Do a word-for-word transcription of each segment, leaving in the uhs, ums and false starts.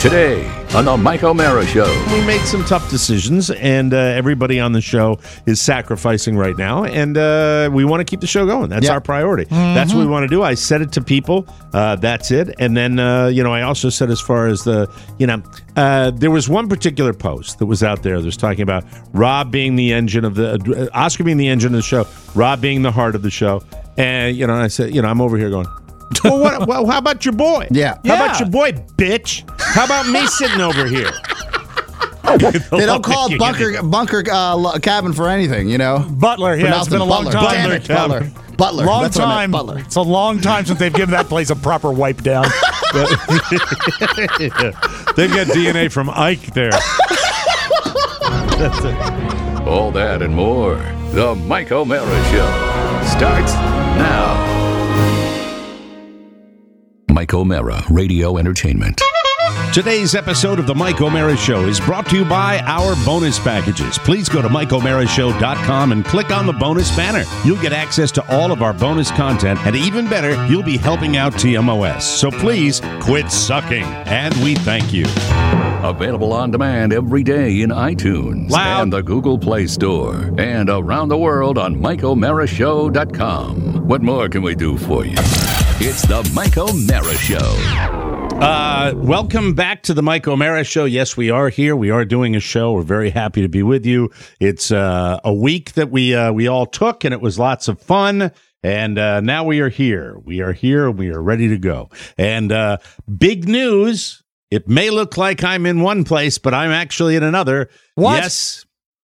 Today on the Mike O'Mara Show. We made some tough decisions, and uh, everybody on the show is sacrificing right now, and uh, we want to keep the show going. That's yeah. our priority. Mm-hmm. That's what we want to do. I said it to people. Uh, that's it. And then, uh, you know, I also said as far as the, you know, uh, there was one particular post that was out there that was talking about Rob being the engine of the, uh, Oscar being the engine of the show, Rob being the heart of the show. And, you know, I said, you know, I'm over here going, well, what, well, how about your boy? Yeah. How yeah. about your boy, bitch? How about me sitting over here? They don't call it bunker bunker uh, cabin for anything, you know. Butler, yeah, it's been a long Butler. time. Damn it, Butler. Butler. Long That's time. Butler. It's a long time since they've given that place a proper wipe down. They've got D N A from Ike there. That's it. All that and more. The Mike O'Mara Show starts now. Mike O'Mara Radio Entertainment. Today's episode of the Mike O'Mara Show is brought to you by our bonus packages. Please go to Mike O'Mara Show dot com and click on the bonus banner. You'll get access to all of our bonus content, and even better, you'll be helping out T M O S. So please quit sucking, and we thank you. Available on demand every day in iTunes Loud. and the Google Play Store, and around the world on Mike O'Mara Show dot com. What more can we do for you? It's the Mike O'Mara Show. Uh, welcome back to the Mike O'Mara Show. Yes, we are here. We are doing a show. We're very happy to be with you. It's uh, a week that we uh, we all took, and it was lots of fun. And uh, now we are here. We are here. We are ready to go. And uh, big news. It may look like I'm in one place, but I'm actually in another. What? Yes.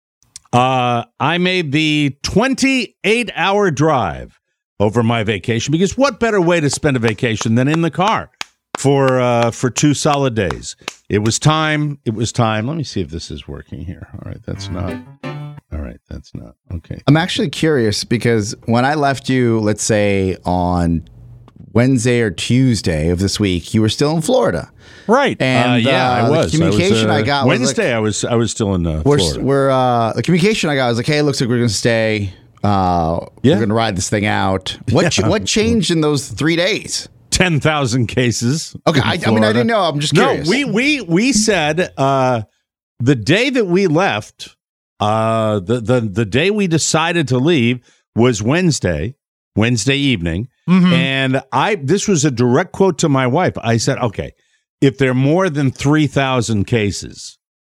Uh, I made the twenty-eight hour drive over my vacation, because what better way to spend a vacation than in the car for uh, for two solid days? It was time. It was time. Let me see if this is working here. All right, that's not. All right, that's not. Okay. I'm actually curious because when I left you, let's say on Wednesday or Tuesday of this week, you were still in Florida. Right. And uh, yeah, uh, I was. the communication I, was, uh, I got was Wednesday. like, I was I was still in uh, we're, Florida. we're uh, the communication I got was like, hey, it looks like we're going to stay. Uh, Yeah. We're going to ride this thing out. What ch- Yeah. what changed in those three days? ten thousand cases. Okay, in I, I mean, I Florida. didn't know. I'm just No, curious. we we we said uh, the day that we left, uh, the the the day we decided to leave was Wednesday, Wednesday evening, Mhm. and I this was a direct quote to my wife. I said, "Okay, if there are more than three thousand cases,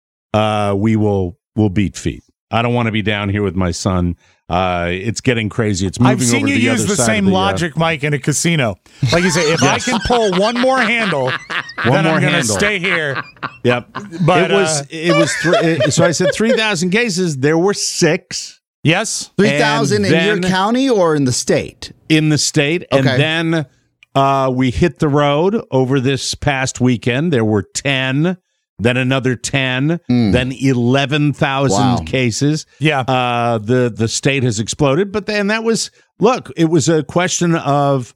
uh, we will will beat feet. I don't want to be down here with my son. Uh, it's getting crazy. It's moving I've seen over you to the use other the side same of the, uh, logic, Mike, in a casino. Like you say, if Yes. I can pull one more handle, One then more I'm going to handle. stay here. Yep, But, it was uh, it was three, so I said three thousand cases. There were six Yes? three thousand in and your then- county or in the state? in the state, and Okay. then uh, we hit the road over this past weekend. There were ten, then another ten, then eleven thousand Wow. cases. Yeah. Uh, the the state has exploded, but then that was look. It was a question of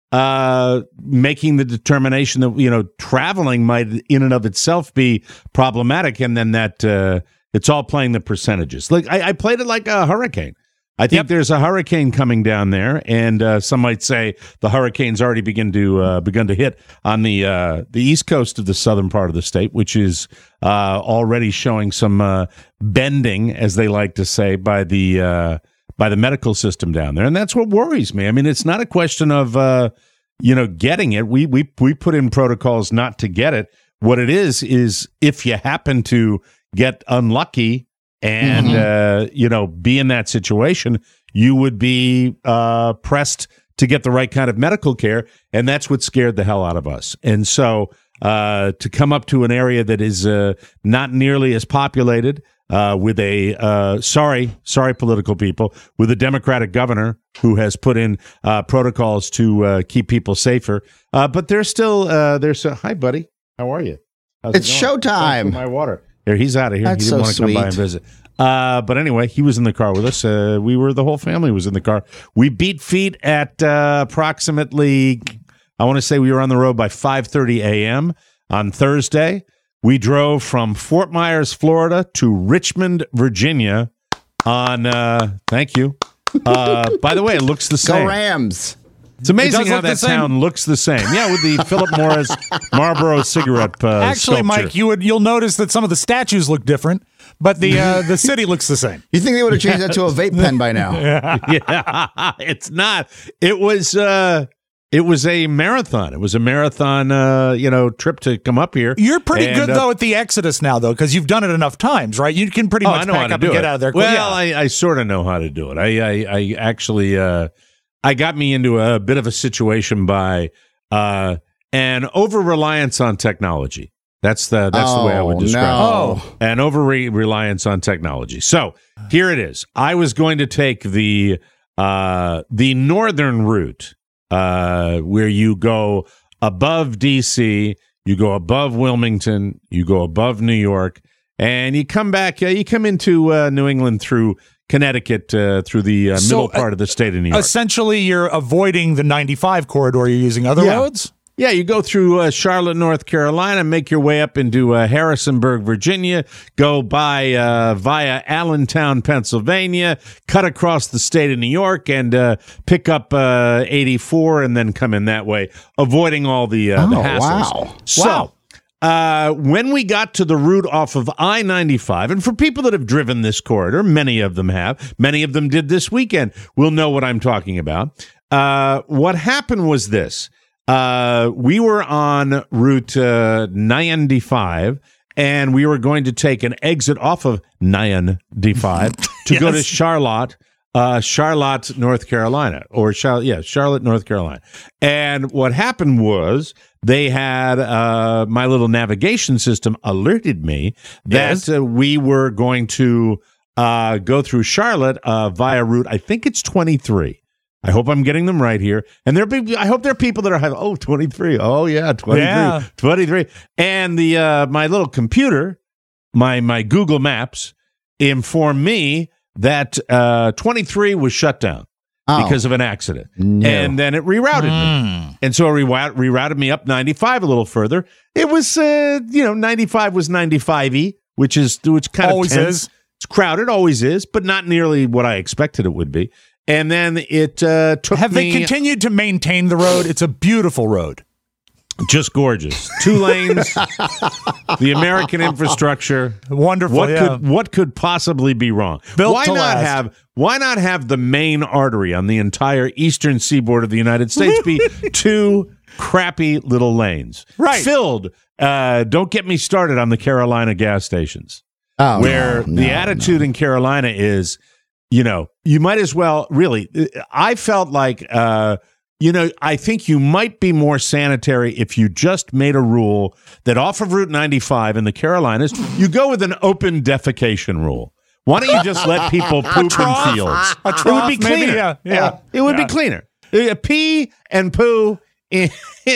uh, making the determination that you know traveling might in and of itself be problematic, and then that uh, it's all playing the percentages. Like I, I played it like a hurricane. I think Yep. there's a hurricane coming down there, and uh, some might say the hurricane's already begin to uh, begun to hit on the uh, the east coast of the southern part of the state, which is uh, already showing some uh, bending, as they like to say, by the uh, by the medical system down there, and that's what worries me. I mean, it's not a question of uh, you know getting it. We we we put in protocols not to get it. What it is is if you happen to get unlucky and uh, you know be in that situation, you would be uh, pressed to get the right kind of medical care, and that's what scared the hell out of us. And so uh, to come up to an area that is uh, not nearly as populated, uh, with a uh, sorry, sorry, political people, with a Democratic governor who has put in uh, protocols to uh, keep people safer, uh, but there's still uh, there's a, hi, buddy, how are you? How's It's it going? showtime. Thanks for my water. Here, he's out of here. That's he didn't so want to come by sweet. and visit. Uh, but anyway, he was in the car with us. Uh, we were, the whole family was in the car. We beat feet at uh, approximately, I want to say we were on the road by five thirty a.m. on Thursday. We drove from Fort Myers, Florida to Richmond, Virginia on, uh, thank you. Uh, by the way, it looks the Go same. Rams. It's amazing does how look the that same. town looks the same. Yeah, with the Philip Morris Marlboro cigarette uh, Actually, sculpture. Mike, you would you'll notice that some of the statues look different, but the uh, the city looks the same. You think they would have changed that to a vape pen by now? Yeah, it's not. It was uh it was a marathon. It was a marathon uh, you know, trip to come up here. You're pretty And, good uh, though at the Exodus now, though, because you've done it enough times, right? You can pretty Oh, much I know how pack to up do and get it. out of there. Well, yeah. I, I sort of know how to do it. I I, I actually uh, I got me into a bit of a situation by uh, an over reliance on technology. That's the that's the way I would Oh, describe no. it. An over reliance on technology. So here it is. I was going to take the uh, the northern route uh, where you go above D C, you go above Wilmington, you go above New York, and you come back. Uh, you come into uh, New England through Connecticut, uh, through the uh, So, middle part of the state of New York. Essentially, you're avoiding the ninety-five corridor. You're using other Yeah. roads. Yeah, you go through uh, Charlotte, North Carolina, make your way up into uh, Harrisonburg, Virginia, go by uh, via Allentown, Pennsylvania, cut across the state of New York, and uh, pick up uh, eighty-four, and then come in that way, avoiding all the, uh, the Oh, hassles. wow. So, Wow. Uh, when we got to the route off of I ninety-five, and for people that have driven this corridor, many of them have, many of them did this weekend, will know what I'm talking about. Uh, what happened was this. Uh, we were on Route uh, ninety-five, and we were going to take an exit off of ninety-five to go to Yes. Charlotte, uh, Charlotte, North Carolina, or Charlotte, yeah, Charlotte, North Carolina. And what happened was they had uh, my little navigation system alerted me that Yes. uh, we were going to uh, go through Charlotte uh, via route. I think it's twenty-three. I hope I'm getting them right here. And there be I hope there are people that are having, oh, twenty-three. Oh, yeah, twenty-three. Yeah. twenty-three. And the uh, my little computer, my my Google Maps, informed me that uh, twenty-three was shut down Oh. because of an accident. No. And then it rerouted me. And so it reroute, rerouted me up ninety-five a little further. It was, uh, you know, ninety-five was ninety-five-y, which is which kind Always of tense. is. It's crowded, always is, but not nearly what I expected it would be. And then it uh, took Have me they continued to maintain the road? It's a beautiful road. just gorgeous. Two lanes, the American infrastructure. Wonderful. What yeah. could what could possibly be wrong? Built why to not last. have why not have the main artery on the entire eastern seaboard of the United States be two crappy little lanes, Right. filled? Uh, don't get me started on the Carolina gas stations, Oh, where no, the no, attitude in Carolina is, you know, you might as well really. I felt like. Uh, You know, I think you might be more sanitary if you just made a rule that off of Route ninety-five in the Carolinas, you go with an open defecation rule. Why don't you just let people poop trough? in fields? A It would trough, be maybe? cleaner. Yeah, yeah. It would Yeah. be cleaner. Uh, Pee and poo in,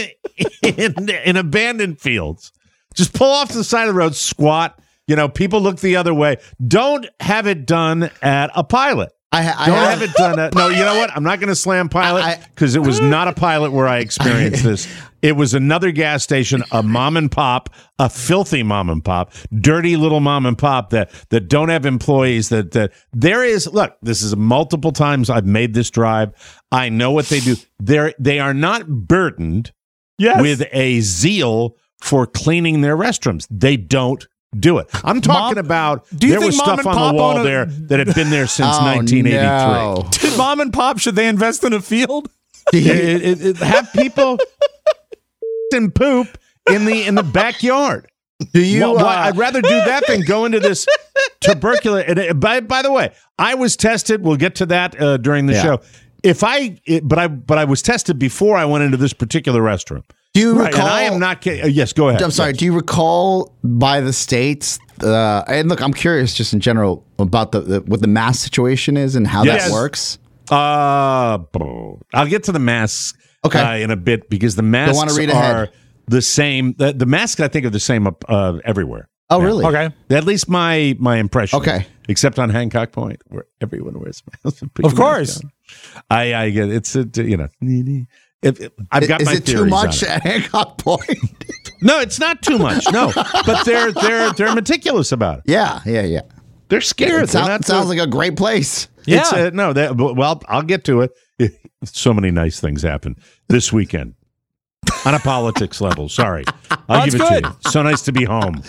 in, in abandoned fields. Just pull off to the side of the road, squat. You know, people look the other way. Don't have it done at a pilot. I, I Don't have, have it done at, no, you know what? I'm not going to slam Pilot I- because it was not a Pilot where I experienced this. It was another gas station, a mom and pop, a filthy mom and pop, dirty little mom and pop that that don't have employees. That that there is. Look, this is multiple times I've made this drive. I know what they do. They they are not burdened Yes. with a zeal for cleaning their restrooms. They don't do it. I'm talking Mom- about do you there think was mom stuff and on pop the wall own a- there that had been there since oh, nineteen eighty-three. no. Did mom and pop, should they invest in a field? It- it- it- it- have people and poop in the in the backyard. Do you? Why- why- uh, I'd rather do that than go into this tuberculosis. And it- by by the way, I was tested. We'll get to that uh, during the Yeah. show. If I, it, but I, but I was tested before I went into this particular restroom. do you Right, recall? and I am not. ki- uh, yes, go ahead. I'm sorry. Do you recall by the states? Uh, and look, I'm curious, just in general, about the, the what the mask situation is and how Yes. that works. Uh, I'll get to the masks Okay. uh, in a bit because the masks wanna read are ahead. the same. The, the masks I think are the same up uh, everywhere. Oh, really? Okay. At least my my impression. Okay. Except on Hancock Point, where everyone wears masks. Put Of your mask course. on. I I get it's a, you know. If, if- I've got is my it too theories on much it. at Hancock Point? No, it's not too much. No, but they're they're they're meticulous about it. yeah, yeah, yeah. They're scared. It They're sounds, not sounds like a great place. It's, Yeah. uh, no, that, well, I'll get to it. so many nice things happened this weekend. On a politics level, sorry. I'll That's give it good. to you. So nice to be home.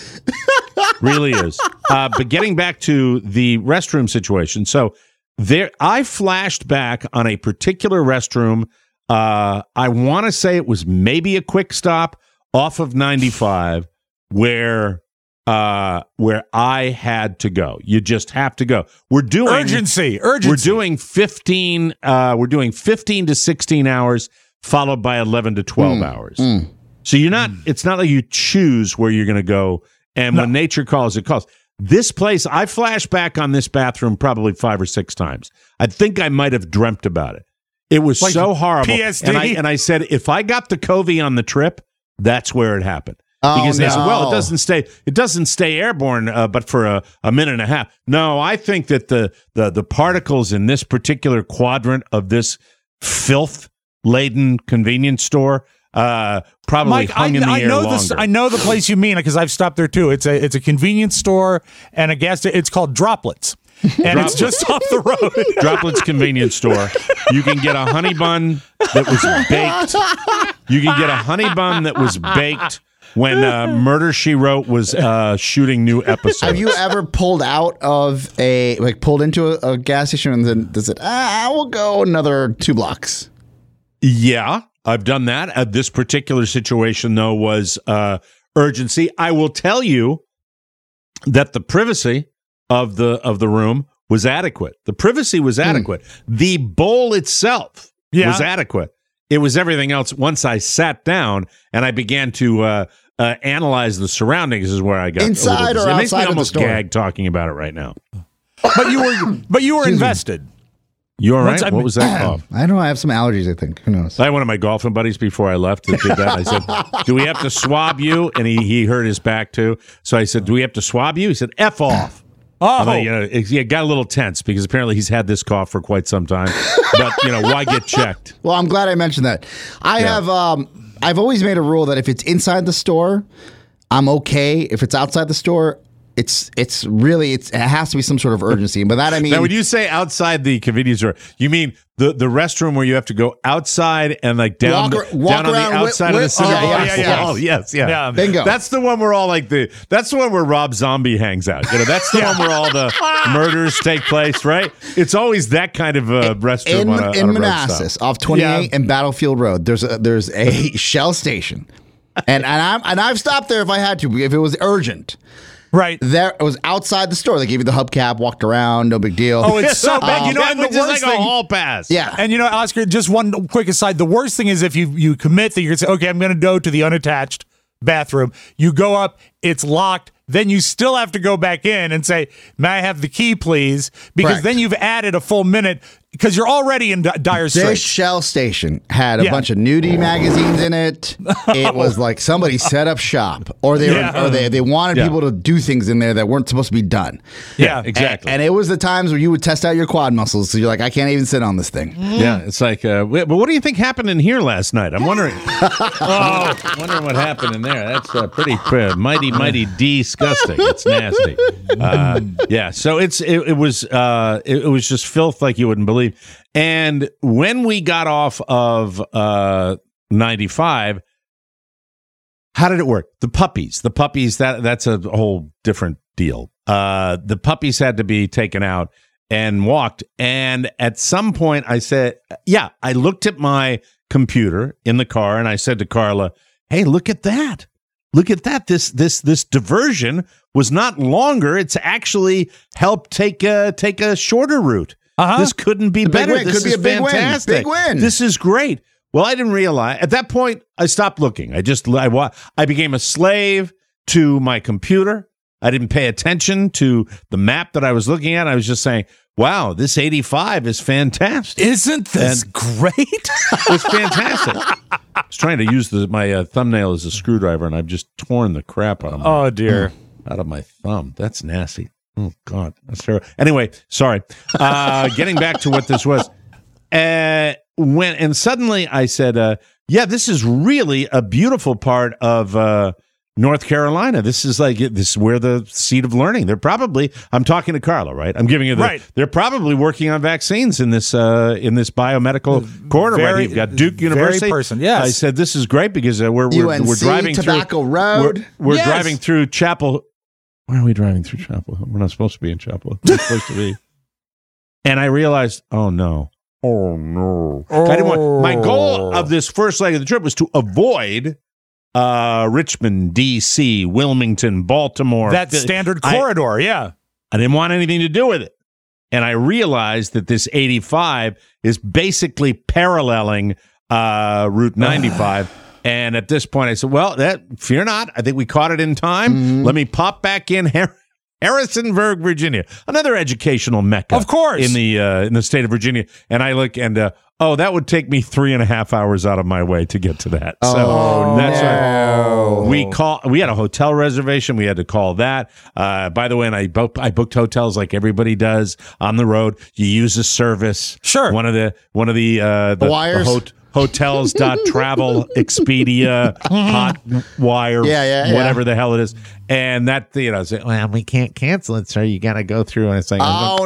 Really is. Uh, but getting back to the restroom situation. So there, I flashed back on a particular restroom. Uh, I want to say it was maybe a quick stop off of ninety-five where uh, where I had to go. You just have to go. We're doing Urgency, urgency. We're doing fifteen. Uh, we're doing fifteen to sixteen hours, followed by eleven to twelve Mm, hours. mm. So you're not. It's not like you choose where you're going to go. And No. when nature calls, it calls. This place, I flashed back on this bathroom probably five or six times. I think I might have dreamt about it. It was Like so horrible. P S D? And I and I said, if I got the COVID on the trip, that's where it happened. Oh, Because they said, well, no. it doesn't stay. It doesn't stay airborne, uh, but for a, a minute and a half. No, I think that the the the particles in this particular quadrant of this filth laden convenience store uh, probably Mike, hung I, in the I air know longer. this. I know the place you mean because I've stopped there too. It's a it's a convenience store and a gas. It's called Droplets, and it's just off the road. Droplets convenience store. You can get a honey bun that was baked. You can get a honey bun that was baked when uh, Murder, She Wrote was uh, shooting new episodes. Have you ever pulled out of a like pulled into a, a gas station and then does it? Ah, I will go another two blocks. Yeah, I've done that. Uh, this particular situation, though, was uh, urgency. I will tell you that the privacy of the of the room was adequate. The privacy was adequate. The bowl itself Yeah. was adequate. It was everything else. Once I sat down and I began to uh, uh, analyze the surroundings, is where I got Inside a little, or it makes me outside of the almost store? gag talking about it right now. But you were but you were Excuse me. invested. You all Once right? I- What was that cough? I don't know. I have some allergies. I think. Who knows? I had one of my golfing buddies before I left that did that. I said, do we have to swab you? And he, he hurt his back too. So I said, do we have to swab you? He said, F off. Oh, I'm like, you know, it, he got a little tense because apparently he's had this cough for quite some time. But, you know, why get checked? Well, I'm glad I mentioned that. I Yeah. have. Um, I've always made a rule that if it's inside the store, I'm okay. If it's outside the store, it's it's really it's, it has to be some sort of urgency. By that I mean, Now, when you say outside the convenience store, you mean the, the restroom where you have to go outside and like down, Walk ar- the, walk down on the around with- outside of the with- city? oh, Oh, yeah, yeah, yeah. yes, yeah. Yeah. Bingo. That's the one where all like the that's the one where Rob Zombie hangs out. You know, that's the one where all the murders take place, right? It's always that kind of uh, restroom in, on a, in on a road Manassas stop. off twenty-eight Yeah. and Battlefield Road. There's a, there's a Shell station, and and I'm and I've stopped there if I had to if it was urgent. right. There it was outside the store. They gave you the hubcap, walked around, no big deal. Oh, it's so bad. You know, That and the was just worst like a thing. hall pass. yeah. And you know, Oscar, just one quick aside. The worst thing is if you you commit that you're gonna say, okay, I'm going to go to the unattached bathroom. You go up, it's locked. Then you still have to go back in and say, may I have the key, please? Because Correct. then you've added a full minute because you're already in di- dire This straits. Shell station had a Yeah. bunch of nudie magazines in it. It was like somebody set up shop, or they Yeah. were, or they they wanted Yeah. people to do things in there that weren't supposed to be done. Yeah, exactly. And, and it was the times where you would test out your quad muscles. So you're like, I can't even sit on this thing. Yeah, it's like, uh, wait, but what do you think happened in here last night? I'm wondering. oh, wondering what happened in there. That's uh, pretty, pretty mighty, mighty disgusting. It's nasty. Uh, yeah, so it's it, it was uh, it, it was just filth like you wouldn't believe. And when we got off of uh, ninety-five, how did it work? The puppies, the puppies. That that's a whole different deal. Uh, the puppies had to be taken out and walked. And at some point, I said, "Yeah." I looked at my computer in the car, and I said to Carla, "Hey, look at that! Look at that! This this this diversion was not longer. It's actually helped take a take a shorter route. Uh-huh. This couldn't be big better. win. This Could be is a big win. fantastic. Big win. This is great." Well, I didn't realize at that point. I stopped looking. I just I, wa- I became a slave to my computer. I didn't pay attention to the map that I was looking at. I was just saying, "Wow, this eighty-five is fantastic. Isn't this great? It's fantastic." I was trying to use the, my uh, thumbnail as a screwdriver, and I've just torn the crap out of my, Oh, dear. out of my thumb. That's nasty. Oh God, that's terrible. Anyway, sorry. Uh, getting back to what this was. Uh, when and suddenly I said, uh, "Yeah, this is really a beautiful part of uh, North Carolina. This is like this is where the seat of learning. They're probably. I'm talking to Carla, right? I'm giving you the. Right. They're probably working on vaccines in this uh, in this biomedical corridor. Very- Right, you've got Duke University. person, yes. I said this is great because uh, we're we're, U N C, we're driving Tobacco through Road. We're, we're Yes. driving through Chapel. Why are we driving through Chapel Hill? We're not supposed to be in Chapel Hill. We're supposed to be. And I realized, oh no. Oh no! I didn't want, my goal of this first leg of the trip was to avoid uh, Richmond, D C, Wilmington, Baltimore. That standard I- corridor, yeah. I didn't want anything to do with it, and I realized that this eighty-five is basically paralleling uh, Route ninety-five. And at this point, I said, "Well, that fear not. I think we caught it in time. Mm-hmm. Let me pop back in here." Harrisonburg, Virginia, another educational mecca, Of course. in the uh, in the state of Virginia. And I look and uh, oh, that would take me three and a half hours out of my way to get to that. So Oh, that's no. right. We call. We had a hotel reservation. We had to call that. Uh, by the way, and I booked I booked hotels like everybody does on the road. You use a service. Sure. One of the one of the uh, the, Wires? the hot- hotels dot travel Expedia hot wire Yeah, yeah, yeah. whatever the hell it is, and that you know say, well, we can't cancel it, sir. You got to go through, and it's like, Oh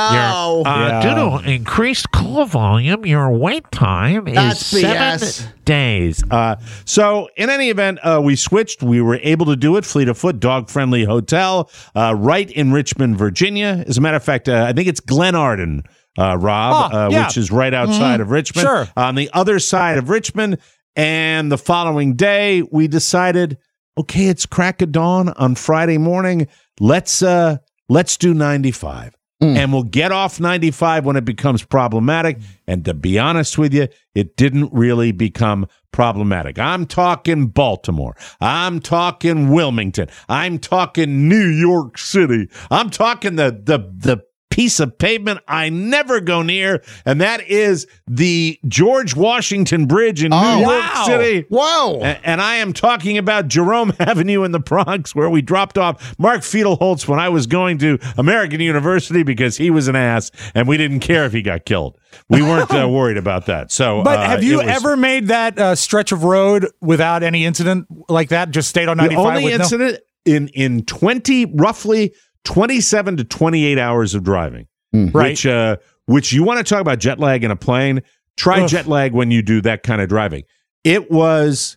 no! uh, Yeah. due to increased call volume, your wait time is That's B S. seven days. Uh, so, in any event, uh, we switched. We were able to do it. Fleet of Foot, dog-friendly hotel, uh, right in Richmond, Virginia. As a matter of fact, uh, I think it's Glen Arden, uh, Rob, Oh, uh, yeah. which is right outside of Richmond. Sure. On the other side of Richmond. And the following day, we decided, okay, it's crack of dawn on Friday morning. Let's uh, let's do ninety-five. And we'll get off ninety-five when it becomes problematic. And to be honest with you, it didn't really become problematic. I'm talking Baltimore. I'm talking Wilmington. I'm talking New York City. I'm talking the the the piece of pavement I never go near, and that is the George Washington Bridge in New Oh, York wow. City. Whoa! A- And I am talking about Jerome Avenue in the Bronx, where we dropped off Mark Fiedelholtz when I was going to American University because he was an ass, and we didn't care if he got killed. We weren't uh, worried about that. So, But uh, have you it was- ever made that uh, stretch of road without any incident like that? Just stayed on the ninety-five only with no- incident in in twenty roughly twenty-seven to twenty-eight hours of driving, Right. which uh, which you want to talk about jet lag in a plane? Try Ugh. jet lag when you do that kind of driving. It was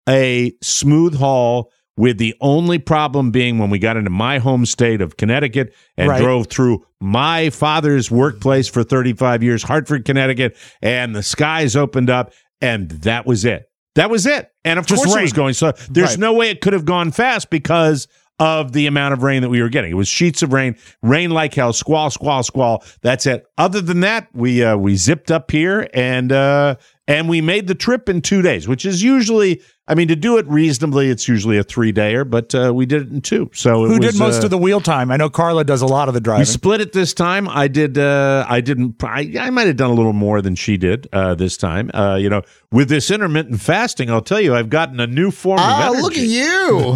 a smooth haul, with the only problem being when we got into my home state of Connecticut and Right. drove through my father's workplace for thirty-five years, Hartford, Connecticut, and the skies opened up, and that was it. That was it. And of Just course it rain. was going slow. There's Right. no way it could have gone fast because of the amount of rain that we were getting. It was sheets of rain, rain like hell, squall, squall, squall. That's it. Other than that, we uh, we zipped up here and uh, and we made the trip in two days, which is usually, I mean, to do it reasonably, it's usually a three dayer, but uh, we did it in two. So it Who was, did most uh, of the wheel time? I know Carla does a lot of the we driving. split it this time. I did. Uh, I didn't. I, I might have done a little more than she did uh, this time. Uh, you know, with this intermittent fasting, I'll tell you, I've gotten a new form of Oh, energy. look at you!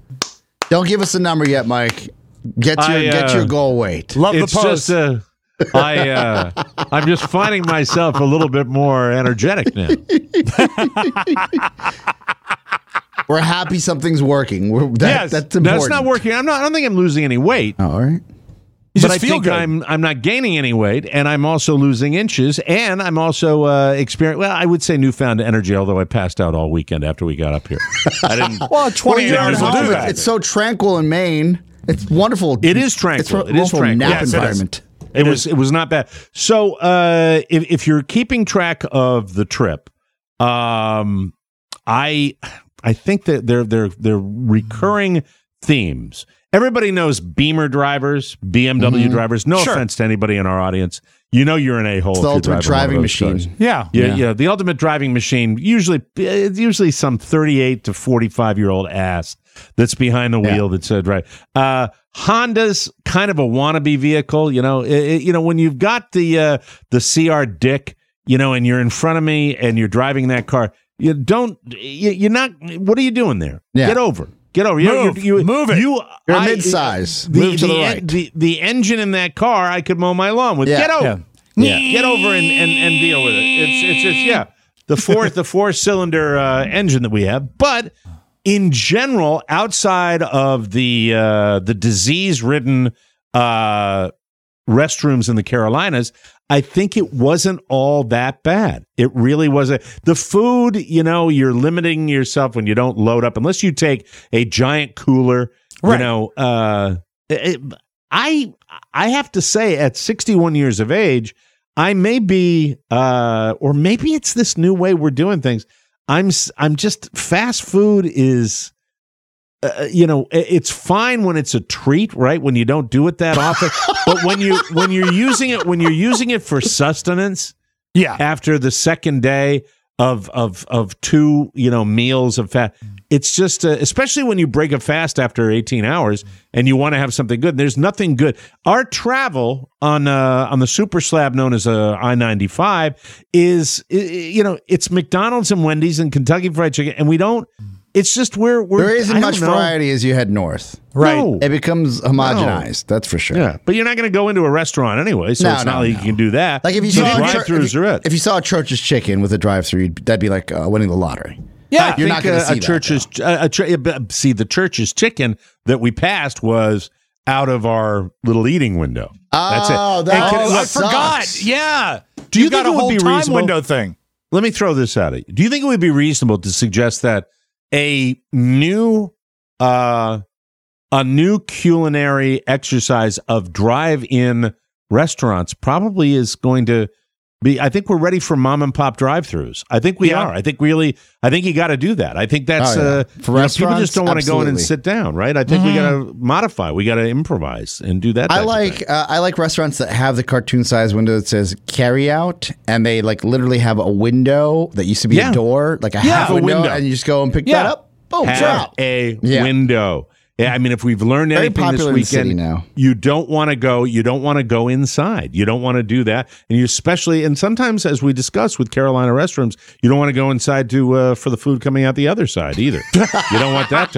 Don't give us a number yet, Mike. Get your I, uh, get your goal weight. Love It's the post. just. Uh, I. Uh, I'm just finding myself a little bit more energetic now. We're happy something's working. We're, that, Yes. that's important. That's not working. I'm not. I don't think I'm losing any weight. Oh, all right. You but just I feel think good. I'm I'm not gaining any weight, and I'm also losing inches, and I'm also uh, experiencing. Well, I would say newfound energy, although I passed out all weekend after we got up here. I didn't. well, twenty-eight You're hours at will home. do that. It's so tranquil in Maine. It's wonderful. It is tranquil. It's a It is wonderful tranquil. nap Yes, it is. environment. It was it was not bad. So uh, if if you're keeping track of the trip, um, I I think that they're they're they're recurring themes. Everybody knows Beamer drivers, B M W drivers. No Sure. offense to anybody in our audience. You know you're an a-hole. It's if the you're ultimate driving one of driving those machine. cars. yeah. Yeah, Yeah. yeah, the ultimate driving machine. Usually, it's usually some thirty-eight to forty-five year old ass that's behind the wheel that's uh, right. Uh, Honda's kind of a wannabe vehicle. You know, It- it- you know when you've got the uh, the C R Dick, you know, and you're in front of me and you're driving that car. You don't. You, you're not. What are you doing there? Yeah. Get over. Get over. You- Move. you, you, Move it. You, You're a I- mid-size. The, Move to the the, right. the, the engine in that car, I could mow my lawn with. Yeah. Get over. Yeah. Get over and, and, and deal with it. It's it's just yeah. The four the four cylinder uh, engine that we have, but in general, outside of the uh, the disease-ridden uh, restrooms in the Carolinas, I think it wasn't all that bad. It really wasn't. The food, you know, you're limiting yourself when you don't load up, unless you take a giant cooler. Right. You know, uh, it, I I have to say, at sixty-one years of age, I may be, uh, or maybe it's this new way we're doing things. I'm I'm just fast food is. Uh, you know, it's fine when it's a treat, right? When you don't do it that often, but when you when you're using it when you're using it for sustenance, yeah. After the second day of of of two, you know, meals of fast, it's just uh, especially when you break a fast after eighteen hours and you want to have something good. There's nothing good. Our travel on uh, on the super slab known as uh, I ninety-five is, you know, it's McDonald's and Wendy's and Kentucky Fried Chicken, and we don't. It's just we're, we're there isn't much variety as you head north. Right. No. It becomes homogenized. No. That's for sure. Yeah. But you're not going to go into a restaurant anyway, so no, it's no, not like no. you can do that. Like if you so saw drive-thrus a, are if, it. if you saw a Church's Chicken with a drive-thru, that'd be like uh, winning the lottery. Yeah, I you're think not going to uh, see a Church's uh, a ch- see the Church's Chicken that we passed was out of our little eating window. That's oh, it. That oh, I sucks. forgot. Yeah. Do you You've think got it a would whole be time reasonable? window thing? Let me throw this at you. Do you think it would be reasonable to suggest that a new uh, a new culinary exercise of drive-in restaurants probably is going to be? I think we're ready for mom and pop drive-thrus. I think we Yeah. are. I think really. I think you got to do that. I think that's Oh, yeah. uh, For you know, people restaurants, just don't want to go in and absolutely. sit down, right? I think we got to modify. We got to improvise and do that. I type of like thing. uh, I like restaurants that have the cartoon size window that says carry out, and they like literally have a window that used to be Yeah. a door, like a Yeah, half a window, window. and you just go and pick Yeah. that up. Boom, have drop. a Yeah. window. Yeah, I mean, if we've learned Very anything this popular in the city weekend, now. you don't want to go. You don't want to go inside. You don't want to do that, and you especially, and sometimes, as we discussed with Carolina restrooms, you don't want to go inside to uh, for the food coming out the other side either. You don't want that to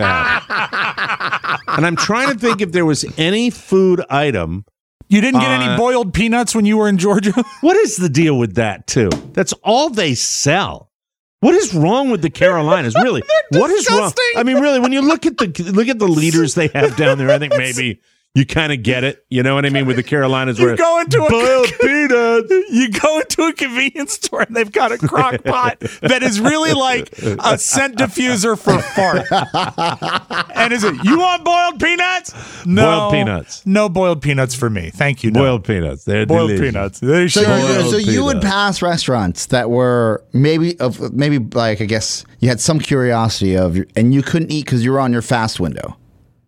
happen. And I'm trying to think if there was any food item. You didn't get Uh, any boiled peanuts when you were in Georgia? What is the deal with that too? That's all they sell. What is wrong with the Carolinas? Really, what is wrong? I mean, really, when you look at the look at the leaders they have down there, I think maybe you kind of get it. You know what I mean? With the Carolinas, where You go into a boiled peanuts. You go into a convenience store and they've got a crock pot that is really like a scent diffuser for fart. And is it, you want boiled peanuts? No. Boiled peanuts. No boiled peanuts for me. Thank you. No. Boiled peanuts. They're boiled delicious. peanuts. They So, sure you, are. so you would peanuts. pass restaurants that were maybe of maybe like I guess you had some curiosity of, and you couldn't eat because you were on your fast window.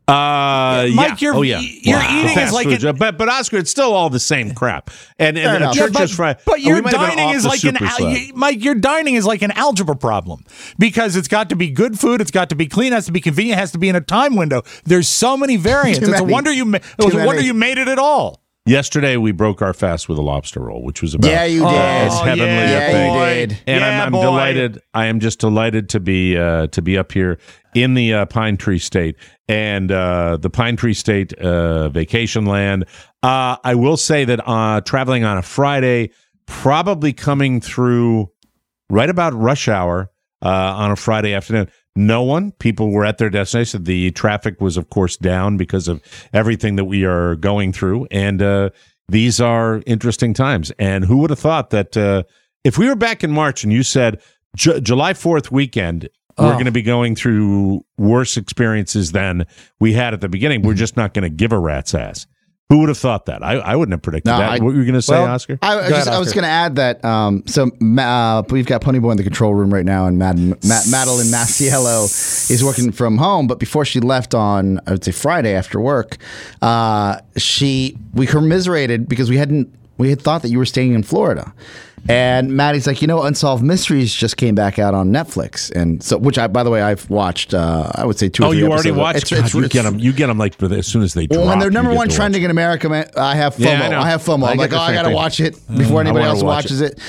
Uh, Mike, yeah. you're- oh yeah, you're Wow. eating Fast is like food, an- but but Oscar, it's still all the same crap. And and, and enough. Church's but, Fry. but oh, we your might have been dining off is the like an super al- slab. you- Mike. Your dining is like an algebra problem because it's got to be good food, it's got to be clean, it has to be convenient, it has to be in a time window. There's so many variants. Too It's a many. wonder you. Ma- it Too was a wonder many. you made it at all. Yesterday we broke our fast with a lobster roll, which was about Yeah, you uh, did. as Oh, heavenly yeah, a Yeah, thing. you boy. did. And Yeah, I'm, I'm boy. delighted. I am just delighted to be uh, to be up here in the uh, Pine Tree State and uh, the Pine Tree State uh, vacation land. Uh, I will say that uh, traveling on a Friday, probably coming through right about rush hour uh, on a Friday afternoon. No one. People were at their destination. The traffic was, of course, down because of everything that we are going through. And uh, these are interesting times. And who would have thought that uh, if we were back in March and you said J- July fourth weekend, we're going to be going through worse experiences than we had at the beginning. We're just not going to give a rat's ass. Who would have thought that? I, I wouldn't have predicted No, that. I- what were you going to say, well, Oscar? I, I, Go just, ahead, I was Oscar. going to add that. Um, so uh, we've got Ponyboy in the control room right now, and Mad, Ma- Madeline Masiello is working from home. But before she left on, I would say Friday after work, uh, she we commiserated because we hadn't we had thought that you were staying in Florida. And Maddie's like, you know, Unsolved Mysteries just came back out on Netflix, and so which I, by the way, I've watched. Uh, I would say two. or Oh, three you already episodes. watched? It's, God, it's, you it's, get them. You get them like for the, as soon as they drop. Well, when they're you number get one to trending in America, man, I have FOMO. Yeah, I know. I, have FOMO. I I'm get like, the oh, I same got to thing. watch it before I anybody wanna else watch watches it.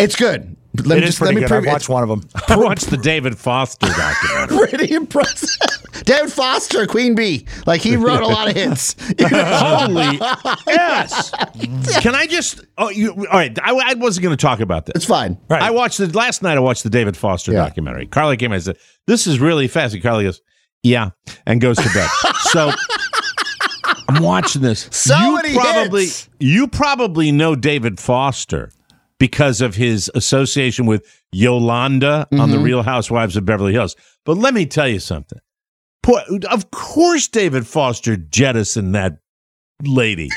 It's good. Let It me is just let pretty me good. I've preview. watched one of them. I watched the David Foster documentary. Pretty impressive. David Foster, Queen Bee. Like, he wrote a lot of hits. Holy yes! Can I just? Oh, you, all right. I, I wasn't going to talk about this. It's fine. Right. I watched the last night. I watched the David Foster Yeah. documentary. Carly came in and said, "This is really fast." And Carly goes, "Yeah," and goes to bed. So I'm watching this. So you many probably hits. you probably know David Foster because of his association with Yolanda on Mm-hmm. The Real Housewives of Beverly Hills. But let me tell you something. Poor, of course, David Foster jettisoned that lady.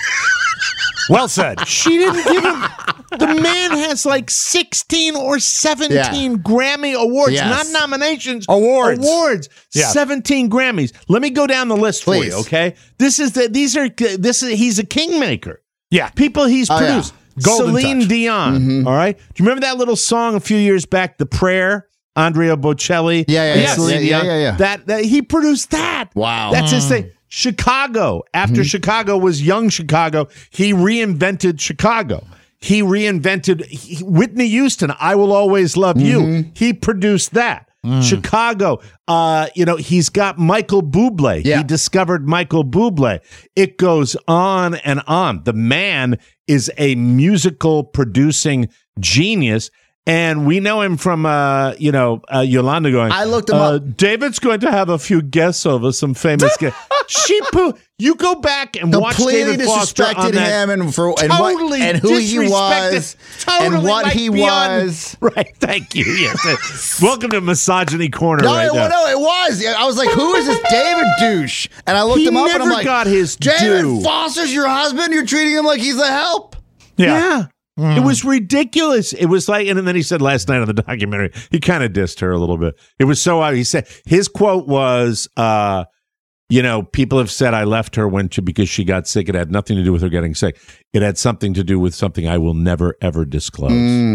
Well said. She didn't give him. The man has like sixteen or seventeen Yeah. Grammy awards, Yes. not nominations. Awards. Awards. Yeah. seventeen Grammys. Let me go down the list for Please. you, okay? This is the these are this is he's a kingmaker. Yeah. People he's Oh, yeah. produced. Golden Celine touch. Dion. Mm-hmm. All right. Do you remember that little song a few years back, The Prayer? Andrea Bocelli. Yeah, yeah, and yeah. Celine Yeah, yeah, Dion? yeah, yeah. That, that he produced that. Wow. That's his thing. Chicago. After Mm-hmm. Chicago was young Chicago, he reinvented Chicago. He reinvented he, Whitney Houston. I Will Always Love You. Mm-hmm. He produced that. Chicago. Uh, you know, he's got Michael Bublé. Yeah. He discovered Michael Bublé. It goes on and on. The man is a musical producing genius. And we know him from, uh, you know, uh, Yolanda going, I looked him uh, up. David's going to have a few guests over, some famous guests. She poo. You go back and watch Completely David Foster on disrespected that. him and for and, Totally what, and who he disrespected. was Totally and what like he beyond- was. Right. Thank you. Yes. Welcome to Misogyny Corner No, right it, now. no, it was. Yeah, I was like, "Who is this David douche?" And I looked He him up, and I'm never like, got his David due. Foster's your husband. You're treating him like he's a help." Yeah. Yeah. It was ridiculous. It was like, and then he said last night on the documentary, he kind of dissed her a little bit. It was so, he said, his quote was, uh, you know, people have said I left her when she, because she got sick. It had nothing to do with her getting sick. It had something to do with something I will never, ever disclose.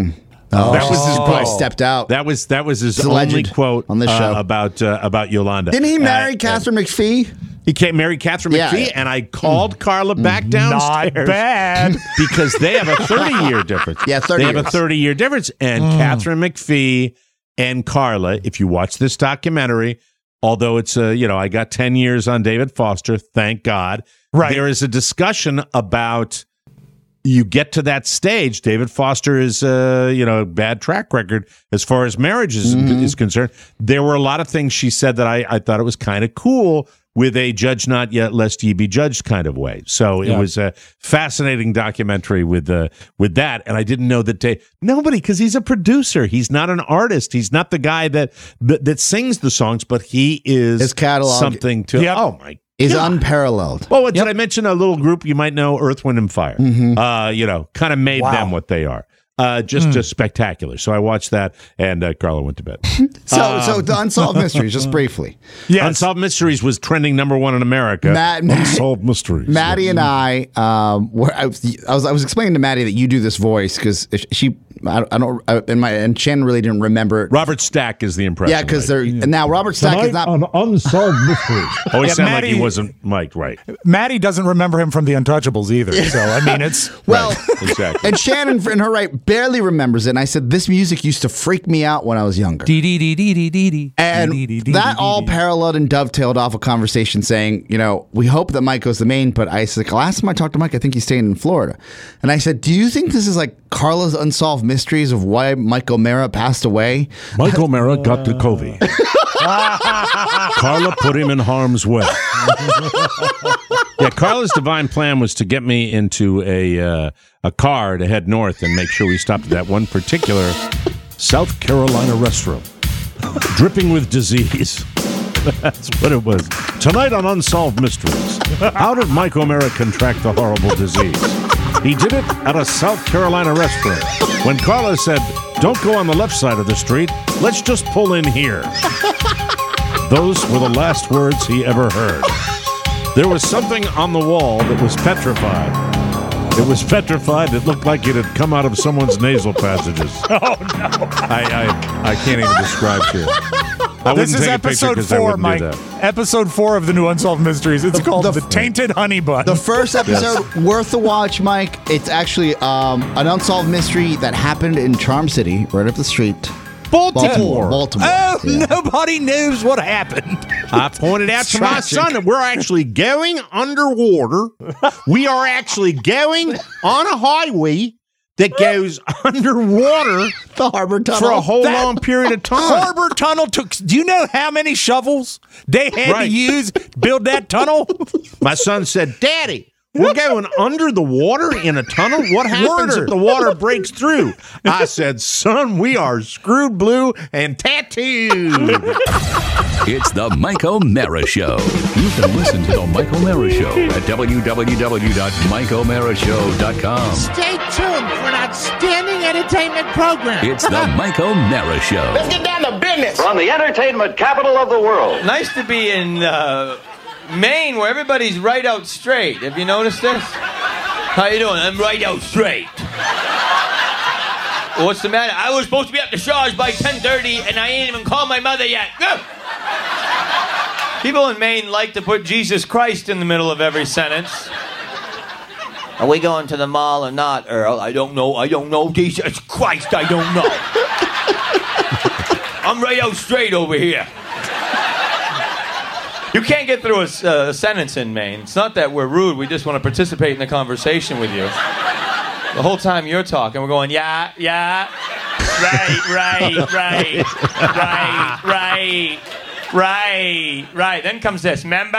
Oh, That was his oh, quote. Stepped out. That was that was his It's a only legend quote on this uh, show. about uh, about Yolanda. Didn't he marry Uh, Catherine McPhee? He came married Catherine Yeah. McPhee, and I called Carla back downstairs. Not bad. Because they have a thirty-year difference. Yeah, thirty They have a years. thirty-year difference. And Catherine McPhee and Carla, if you watch this documentary, although it's a, you know, I got ten years on David Foster, thank God. Right. There is a discussion about you get to that stage. David Foster is, uh, you know, bad track record as far as marriage is, is concerned. There were a lot of things she said that I, I thought it was kind of cool with a judge not yet lest ye be judged kind of way. So it Yeah. was a fascinating documentary with uh, with that. And I didn't know that Dave, nobody, because he's a producer. He's not an artist. He's not the guy that that, that sings the songs, but he is His catalog something to. Yep. Oh my Is God. unparalleled. Oh, did I mention a little group you might know, Earth, Wind, and Fire? Uh, you know, kind of made Wow. them what they are. Uh, just, just spectacular. So I watched that, and uh, Carla went to bed. So, so the Unsolved Mysteries, just briefly. Yes. Unsolved Mysteries was trending number one in America. Matt, Unsolved Mysteries. Maddie and I, um, were, I, was, I was I was explaining to Maddie that you do this voice because she, I, I don't, I, and my and Chen really didn't remember it. Robert Stack is the impression. Yeah, because right? they're now Robert Stack is not. Unsolved Mysteries. Oh, he Yeah, sounded like Maddie- he wasn't mic'd right. Maddie doesn't remember him from the Untouchables either. So, I mean, it's. Well, Exactly. and Shannon, in her right, barely remembers it. And I said, this music used to freak me out when I was younger. Dee dee dee dee dee dee dee. And Dee, dee, dee, that dee, all dee, dee. paralleled and dovetailed off a conversation saying, you know, we hope that Mike goes the Maine, but I said, last time I talked to Mike, I think he's staying in Florida. And I said, do you think this is like Carla's Unsolved Mysteries of why Mike O'Mara passed away? Mike O'Mara got to Covey. Carla put him in harm's way. Yeah, Carla's divine plan was to get me into a uh, a car to head north and make sure we stopped at that one particular South Carolina restaurant, dripping with disease. That's what it was. Tonight on Unsolved Mysteries, how did Mike O'Mara contract the horrible disease? He did it at a South Carolina restaurant. When Carla said, don't go on the left side of the street, let's just pull in here. Those were the last words he ever heard. There was something on the wall that was petrified. It was petrified. It looked like it had come out of someone's nasal passages. Oh, no. I, I, I can't even describe to you. I This wouldn't is take a picture episode 'cause I four, wouldn't do Mike. that. Episode four of the new Unsolved Mysteries. It's The- called the- The Tainted Honey Bun. The first episode, worth a watch, Mike. It's actually um, an unsolved mystery that happened in Charm City, right up the street. Baltimore. Baltimore. Oh, Yeah. nobody knows what happened. I pointed out to my Tragic. son that we're actually going underwater. We are actually going on a highway that goes underwater The Harbor Tunnel. for a whole That long period of time. Harbor Tunnel took. Do you know how many shovels they had Right. to use to build that tunnel? My son said, Daddy, we're going under the water in a tunnel? What happens Murder. if the water breaks through? I said, son, we are screwed blue and tattooed. It's the Mike O'Mara Show. You can listen to the Mike O'Mara Show at w w w dot mike o'mara show dot com. Stay tuned for an outstanding entertainment program. It's the Mike O'Mara Show. Let's get down to business. From the entertainment capital of the world. Nice to be in uh, Maine, where everybody's right out straight. Have you noticed this? How you doing? I'm right out straight. What's the matter? I was supposed to be up to Shaw's by ten thirty, and I ain't even called my mother yet. Ugh. People in Maine like to put Jesus Christ in the middle of every sentence. Are we going to the mall or not, Earl? I don't know. I don't know. Jesus Christ, I don't know. I'm right out straight over here. You can't get through a, uh, a sentence in Maine. It's not that we're rude. We just want to participate in the conversation with you. The whole time you're talking, we're going, yeah, yeah, right, right, right, right, right, right, right. Then comes this, member?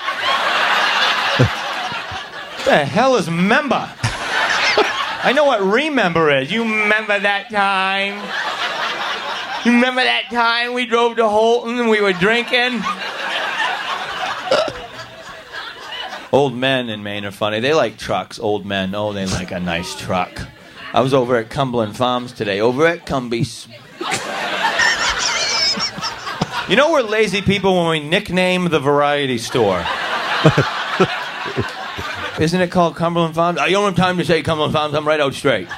What the hell is member? I know what remember is. You remember that time? You remember that time we drove to Holton and we were drinking? Old men in Maine are funny. They like trucks, old men. Oh, they like a nice truck. I was over at Cumberland Farms today. Over at Cumbies. You know we're lazy people when we nickname the variety store. Isn't it called Cumberland Farms? I don't have time to say Cumberland Farms. I'm right out straight.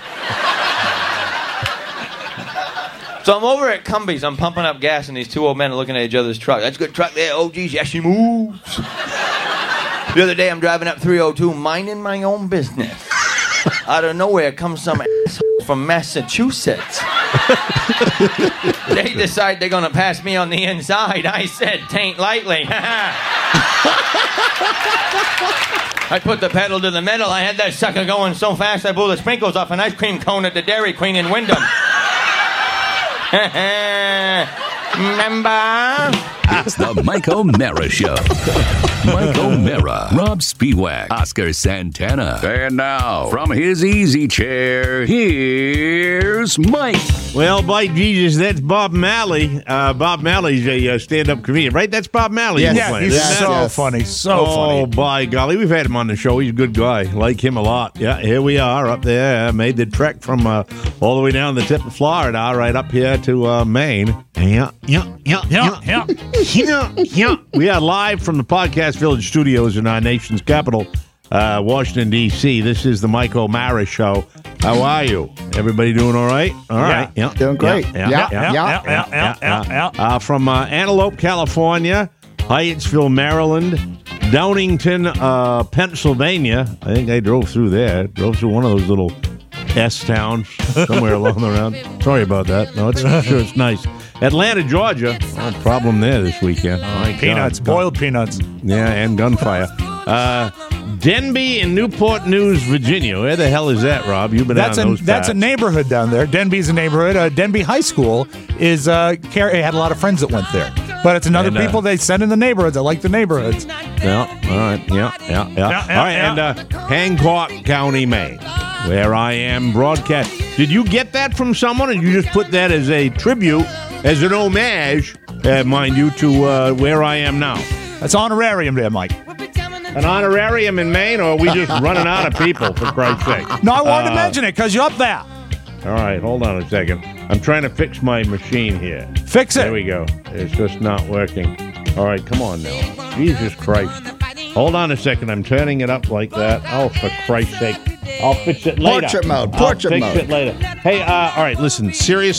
So I'm over at Cumbies. I'm pumping up gas, and these two old men are looking at each other's truck. That's a good truck there. Oh, geez, yes, she moves. The other day, I'm driving up three oh two, minding my own business. Out of nowhere comes some asshole from Massachusetts. They decide they're going to pass me on the inside. I said, taint lightly. I put the pedal to the metal. I had that sucker going so fast I blew the sprinkles off an ice cream cone at the Dairy Queen in Wyndham. Remember? It's the Mike O'Mara Show. Mike O'Mara, Rob Spiewak, Oscar Santana. And now, from his easy chair, here's Mike. Well, by Jesus, that's Bob Malley. Uh, Bob Malley's a uh, stand-up comedian, right? That's Bob Malley. Yes. you're Yeah, playing, he's isn't it? so Yes. funny, so oh, funny. by golly, we've had him on the show. He's a good guy. Like him a lot. Yeah, here we are up there. I made the trek from uh, all the way down the tip of Florida, right up here to uh, Maine. Yeah, yeah, yeah, Yeah, yeah. yeah, yeah. We are live from the Podcast Village Studios in our nation's capital, uh, Washington, D C This is the Mike O'Mara Show. How are you? Everybody doing all right? All right. Yeah. Doing great. Yeah. Yeah, Yeah. yeah. yeah, yeah, yeah, yeah, yeah. Uh, from uh, Antelope, California, Hyattsville, Maryland, Downington, uh, Pennsylvania. I think I drove through there. Drove through one of those little S towns somewhere along the route. Sorry about that. No, it's I'm sure it's nice. Atlanta, Georgia. No problem there this weekend. My Peanuts, God. boiled peanuts. Yeah, and gunfire. Uh, Denby and Newport News, Virginia. Where the hell is that, Rob? You've been That's down a those that's a parts. neighborhood down there. Denby's a neighborhood. Uh, Denby High School is uh, car- had a lot of friends that went there. But it's another And, uh, people they send in the neighborhoods. I like the neighborhoods. Yeah, all right. Yeah, yeah, yeah. Yeah, yeah, all right, yeah. and uh, Hancock County, Maine, where I am broadcast. Did you get that from someone, or you just put that as a tribute, as an homage, uh, mind you, to uh, where I am now? That's honorarium there, Mike. An honorarium in Maine, or are we just running out of people, for Christ's sake? No, I wanted to Uh, mention it because you're up there. All right, hold on a second. I'm trying to fix my machine here. Fix it. There we go. It's just not working. All right, come on now. Jesus Christ. Hold on a second. I'm turning it up like that. Oh, for Christ's sake. I'll fix it later. Portrait mode, I'll portrait fix mode. it later. Hey, uh, all right, listen, seriously,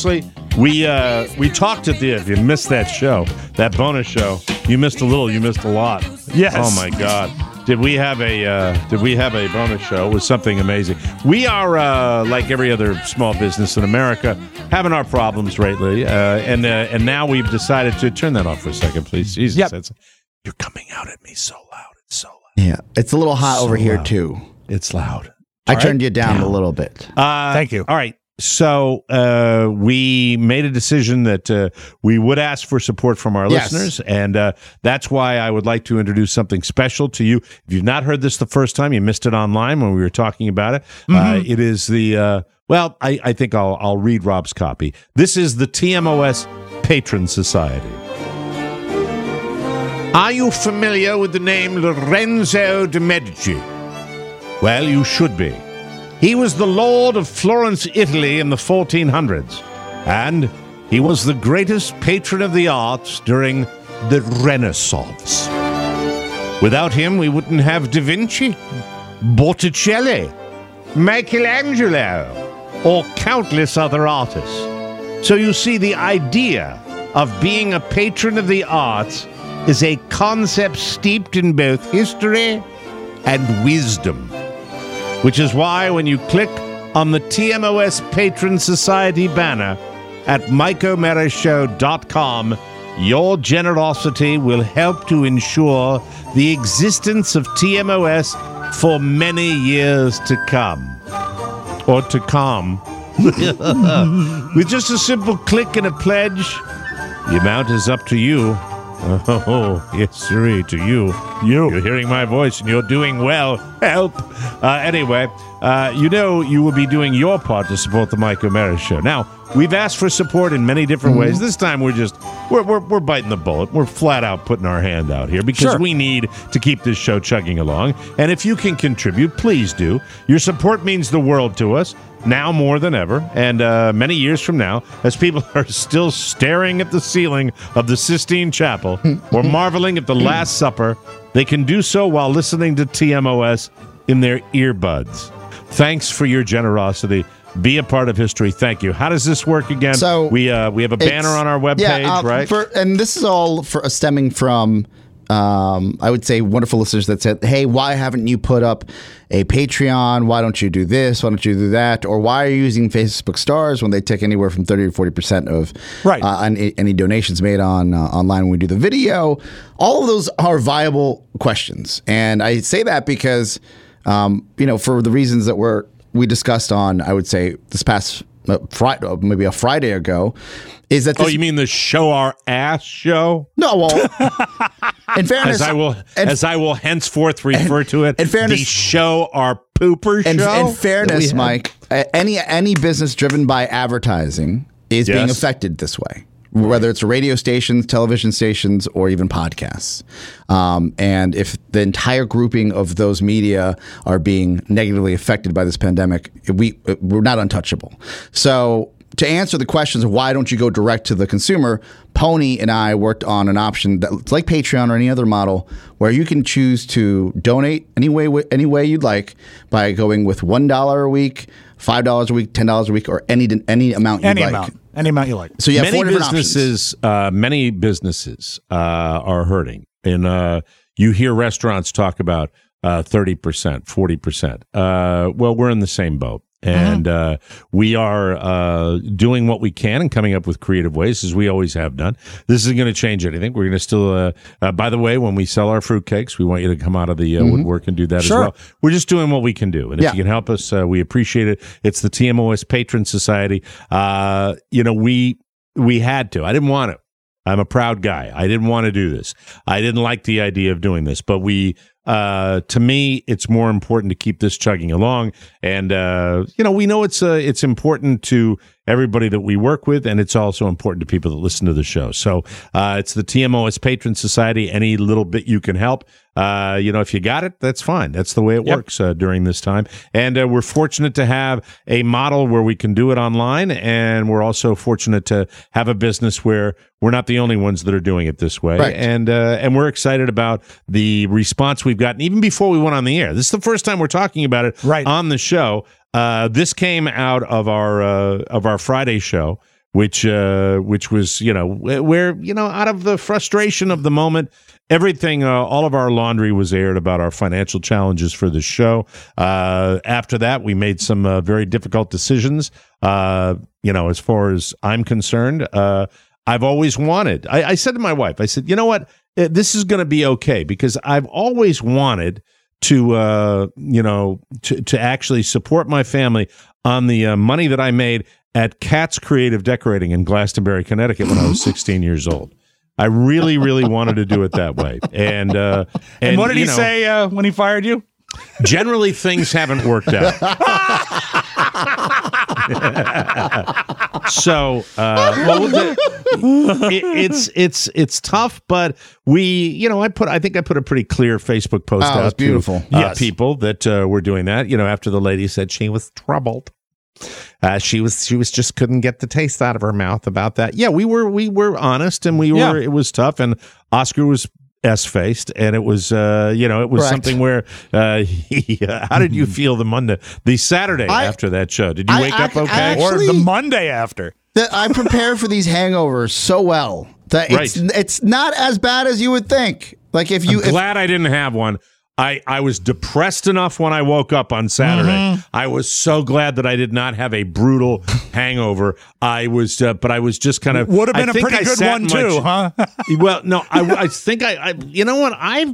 We uh, we talked at the, if you missed that show, that bonus show, you missed a little, you missed a lot. Yes. Oh, my God. Did we have a uh, did we have a bonus show? It was something amazing. We are, uh, like every other small business in America, having our problems lately. Uh, and, uh, and now we've decided to turn that off for a second, please. Jesus, Yep. that's, you're coming out at me so loud. It's so loud. Yeah, it's a little hot So over here loud. too. It's loud. I All turned right? you down, Down. a little bit. Uh, Thank you. All right. So uh, we made a decision that uh, we would ask for support from our Yes. listeners, and uh, that's why I would like to introduce something special to you. If you've not heard this the first time, you missed it online when we were talking about it. Uh, it is the uh, well, I, I think I'll I'll read Rob's copy. This is the T M O S Patron Society. Are you familiar with the name Lorenzo de Medici? Well, you should be. He was the Lord of Florence, Italy in the fourteen hundreds, and he was the greatest patron of the arts during the Renaissance. Without him, we wouldn't have Da Vinci, Botticelli, Michelangelo, or countless other artists. So you see, the idea of being a patron of the arts is a concept steeped in both history and wisdom. Which is why when you click on the T M O S Patron Society banner at mike o'meara show dot com, your generosity will help to ensure the existence of T M O S for many years to come. Or to come. With just a simple click and a pledge, the amount is up to you. Oh, yes, sirree, to you. You. You're hearing my voice and you're doing well. Help. Uh, anyway, uh, you know you will be doing your part to support the Mike O'Meara Show. Now, we've asked for support in many different Mm-hmm. ways. This time we're just, we're, we're, we're biting the bullet. We're flat out putting our hand out here because Sure. we need to keep this show chugging along. And if you can contribute, please do. Your support means the world to us. Now more than ever, and uh, many years from now, as people are still staring at the ceiling of the Sistine Chapel or marveling at the Last Supper, they can do so while listening to T M O S in their earbuds. Thanks for your generosity. Be a part of history. Thank you. How does this work again? So we uh, we have a banner It's- on our webpage, yeah, uh, right? For, and this is all for, stemming from, um, I would say, wonderful listeners that said, hey, why haven't you put up a Patreon? Why don't you do this? Why don't you do that? Or why are you using Facebook Stars when they take anywhere from thirty to forty percent of Right. uh, any, any donations made on uh, online when we do the video? All of those are viable questions. And I say that because, um, you know, for the reasons that we're, we discussed on, I would say, this past uh, Friday, maybe a Friday ago, is that this, Oh, you mean the Show Our Ass show? no, well, in fairness, As I will, and- as I will henceforth refer to it, in fairness- the Show Our Pooper in, show. in that we fairness, have? Mike, a- any any business driven by advertising is being Yes. affected this way. Whether it's radio stations, television stations, or even podcasts. Um, and if the entire grouping of those media are being negatively affected by this pandemic, we, we're not untouchable. So to answer the questions of why don't you go direct to the consumer, Pony and I worked on an option that's like Patreon or any other model where you can choose to donate any way, any way you'd like by going with one dollar a week, five dollars a week, ten dollars a week, or any any amount you'd Any like. amount. Any amount you like. So you have many four different options. businesses, uh, many businesses uh, are hurting, and uh, you hear restaurants talk about uh, thirty percent, forty percent. Uh, well, we're in the same boat, and uh, we are uh, doing what we can and coming up with creative ways, as we always have done. This isn't going to change anything. We're going to still. Uh, uh, by the way, when we sell our fruitcakes, we want you to come out of the uh, woodwork and do that Sure. as well. We're just doing what we can do, and if Yeah. you can help us, uh, we appreciate it. It's the T M O S Patron Society. Uh, you know, we. We had to. I didn't want to. I'm a proud guy. I didn't want to do this. I didn't like the idea of doing this, but we, uh, to me, it's more important to keep this chugging along. And, uh, you know, we know it's, uh, it's important to everybody that we work with, and it's also important to people that listen to the show. So, uh, it's the T M O S Patron Society. Any little bit you can help. Uh, you know, if you got it, that's fine. That's the way it Yep. works uh, during this time. And uh, we're fortunate to have a model where we can do it online. And we're also fortunate to have a business where we're not the only ones that are doing it this way. Right. And uh, and we're excited about the response we've gotten, even before we went on the air. This is the first time we're talking about it Right. on the show. Uh, this came out of our uh, of our Friday show, which uh, which was, you know, where, you know, out of the frustration of the moment, everything, uh, all of our laundry was aired about our financial challenges for the show. Uh, after that, we made some uh, very difficult decisions. Uh, you know, as far as I'm concerned, uh, I've always wanted, I, I said to my wife, I said, you know what, this is going to be okay, because I've always wanted to, uh, you know, to, to actually support my family on the uh, money that I made at Katz Creative Decorating in Glastonbury, Connecticut when I was sixteen years old. I really, really wanted to do it that way. And uh, and, and what did he know, say uh, when he fired you? Generally, things haven't worked out. So, uh, well, the, it, it's it's it's tough, but we, you know, I put, I think I put a pretty clear Facebook post Oh, it was out beautiful. to uh, Yes. people that uh, were doing that. You know, after the lady said she was troubled. Uh, she was she was just couldn't get the taste out of her mouth about that. Yeah, we were we were honest, and we were Yeah. it was tough, and Oscar was S-faced, and it was uh, you know it was Correct. something where uh, he, uh, how did you feel the Monday the Saturday I- after that show? Did you I- wake I- up okay? I Or Actually- the Monday after? That I prepare for these hangovers so well that it's Right. it's not as bad as you would think. Like if you I'm if, glad I didn't have one. I, I was depressed enough when I woke up on Saturday. Mm-hmm. I was so glad that I did not have a brutal hangover. I was, uh, but I was just kind of Would have been I a think pretty I good sat one in too, my- huh? Well, no, I, I think I, I, you know what, I've,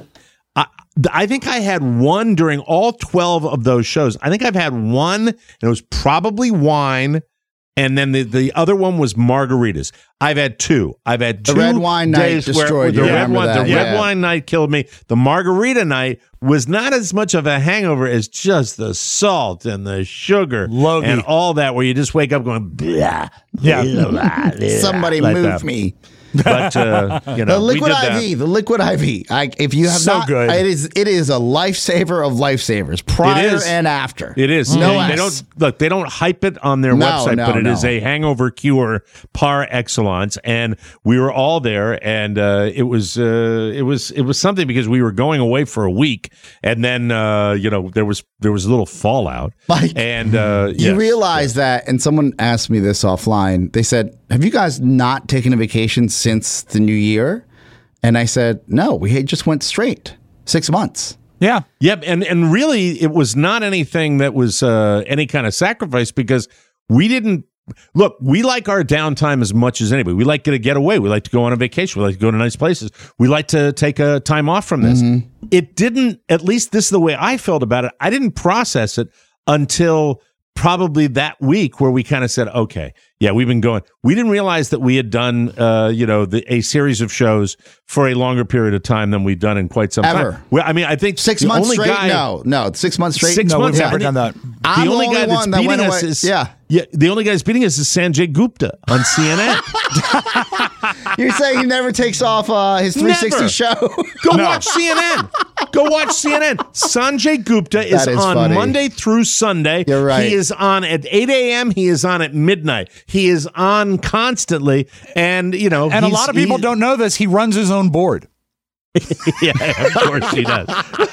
I, I think I had one during all twelve of those shows. I think I've had one, and it was probably wine. And then the, the other one was margaritas. I've had two. I've had two The red wine night days where destroyed the you. red Remember wine, that, the red yeah. wine night killed me. The margarita night was not as much of a hangover as just the salt and the sugar Logie. and all that, where you just wake up going, blah, Yeah. blah, blah, somebody like move that. me. But uh, you know, The we liquid did that. I V, the liquid I V. I, if you have So not, good. it is it is a lifesaver of lifesavers, prior is. and after. It is. No they, they S. don't look. They don't hype it on their No, website, no, but it is no. a hangover cure par excellence. And we were all there, and uh, it was uh, it was it was something, because we were going away for a week, and then uh, you know there was there was a little fallout, Like, and uh, You yes. realize that, and someone asked me this offline. They said, "Have you guys not taken a vacation since the new year?" And I said, "No, we had just went straight six months." Yeah. Yep, and and really, it was not anything that was uh, any kind of sacrifice, because we didn't look. We like our downtime as much as anybody. We like to get away. We like to go on a vacation. We like to go to nice places. We like to take a time off from this. It didn't. At least this is the way I felt about it. I didn't process it until probably that week, where we kind of said, okay, yeah, we've been going. We didn't realize that we had done, uh, you know, the, a series of shows for a longer period of time than we've done in quite some Ever. time. Well, I mean, I think Six the months only straight? guy, no, no, six months straight. Six no, months. never I think done that. I'm the only the guy only that's one that beating went us away- is yeah. yeah. The only guy that's beating us is Sanjay Gupta on C N N. You're saying he never takes off uh, his three sixty Never. show? Go watch C N N. Go watch C N N. Sanjay Gupta is, That is on funny. Monday through Sunday. You're right. He is on at eight a.m. He is on at midnight. He is on constantly, and you know, And a he's- lot of people he- don't know this. He runs his own board. Yeah, of course he does.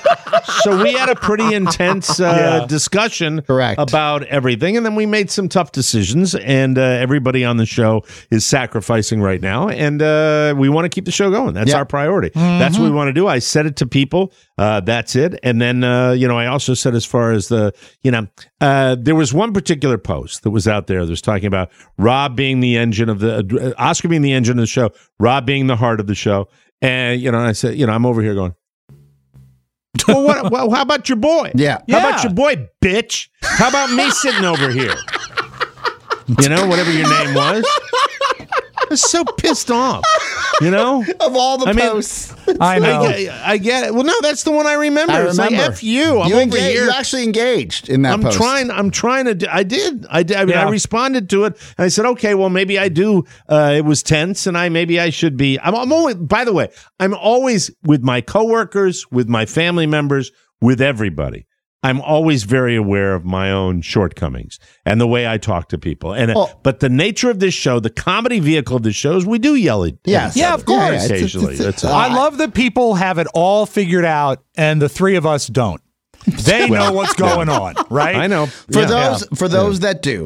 So we had a pretty intense uh, discussion Correct. about everything, and then we made some tough decisions, and uh, everybody on the show is sacrificing right now, and uh, we want to keep the show going. That's Yeah. our priority. That's what we want to do. I said it to people. Uh, that's it. And then, uh, you know, I also said, as far as the, you know, uh, there was one particular post that was out there that was talking about Rob being the engine of the, uh, Oscar being the engine of the show, Rob being the heart of the show. And, you know, I said, you know, I'm over here going, well, what, well, how about your boy? Yeah. How about Yeah. your boy, bitch? How about me sitting over here? You know, whatever your name was. I was so pissed off, you know? Of all the I mean, posts. I know. I, get- I get it. Well, no, that's the one I remember. I It's like, remember. F you. I'm you, over engaged, here. you actually engaged in that I'm post. trying. I'm trying to. Do, I did. I did. I mean, Yeah. I responded to it, and I said, "Okay, well, maybe I do." Uh, it was tense, and I maybe I should be. I'm, I'm always. By the way, I'm always with my coworkers, with my family members, with everybody. I'm always very aware of my own shortcomings and the way I talk to people. And Oh. but the nature of this show, the comedy vehicle of this show, is we do yell at Yes. Yeah, of Yeah, yeah, course. it's- it's- occasionally. it's- That's all. I love that people have it all figured out, and the three of us don't. They know what's going on, right? I know. For Yeah. those for those that do,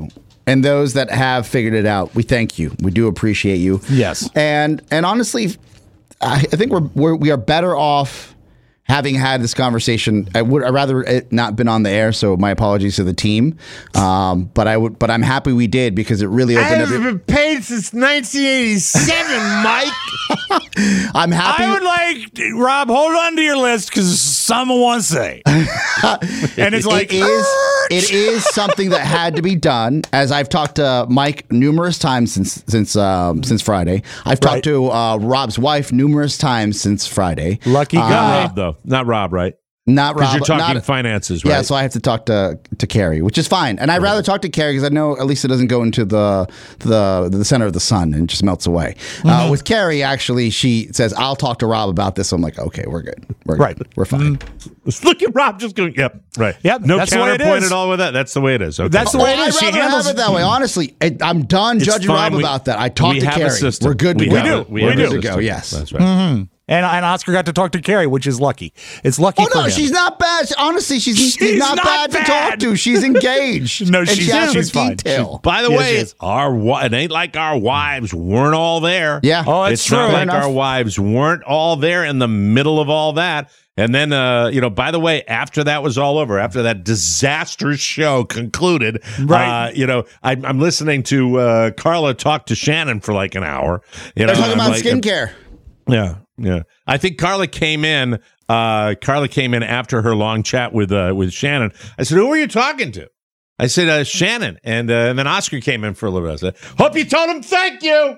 And those that have figured it out, we thank you. We do appreciate you. Yes. And and honestly, I, I think we're, we're we are better off having had this conversation. I would I'd rather it not been on the air, so my apologies to the team. Um, but I would but I'm happy we did because it really opened I every- haven't been paid since nineteen eighty-seven, Mike. I'm happy. I would like, Rob, hold on to your list because someone wants to say. And it's like, it is it is something that had to be done. As I've talked to Mike numerous times since since um, since Friday. I've talked Right. to uh, Rob's wife numerous times since Friday. lucky Uh, guy. Rob, though, not Rob, right? Not Because Rob. you're talking not, finances, right? Yeah, so I have to talk to to Carrie, which is fine, and I'd rather talk to Carrie because I know at least it doesn't go into the the the center of the sun and just melts away. Mm-hmm. Uh, with Carrie, actually, she says I'll talk to Rob about this. So I'm like, okay, we're good, we're Right. good. We're fine. Look at Rob just going, yep, right. Yep, No that's the way it counterpoint is. at all with that. That's the way it is. Okay. That's the Oh, way it is. I'd She rather handles have it that way. Honestly, I, I'm done It's judging fine. Rob We- about that. I talked we to have a Carrie. system. We're good to We go. have a- we We're have a good to system. go. Yes. That's right. And, and Oscar got to talk to Carrie, which is lucky. It's lucky Oh for no, him. she's not bad. Honestly, she's, She's not, not bad, to bad. talk to. She's engaged. No, and she's- she asks she's for fine. detail. By the Yes, way, yes. our wi- it ain't like our wives weren't all there. Yeah. Oh, that's it's true. not Fair like enough. our wives weren't all there in the middle of all that. And then, uh, you know, by the way, after that was all over, after that disastrous show concluded, Right. uh, you know, I, I'm listening to uh, Carla talk to Shannon for like an hour. You They're know, talking I'm about like, skincare. Yeah, yeah. I think Carla came in. Uh, Carla came in after her long chat with uh, with Shannon. I said, "Who were you talking to?" I said, uh, "Shannon," and uh, and then Oscar came in for a little bit. I said, "Hope you told him thank you."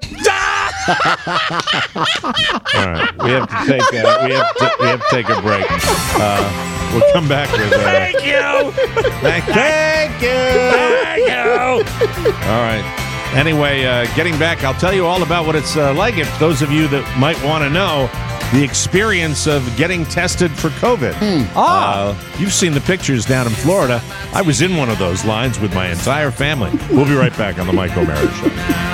All right, we have to take uh, we have to, we have to take a break. Uh, we'll come back with uh, Thank you. thank, thank you. Thank you. All right. Anyway, uh, getting back, I'll tell you all about what it's uh, like. If those of you that might want to know the experience of getting tested for COVID. Ah. Uh, you've seen the pictures down in Florida. I was in one of those lines with my entire family. We'll be right back on the Mike O'Mara Show.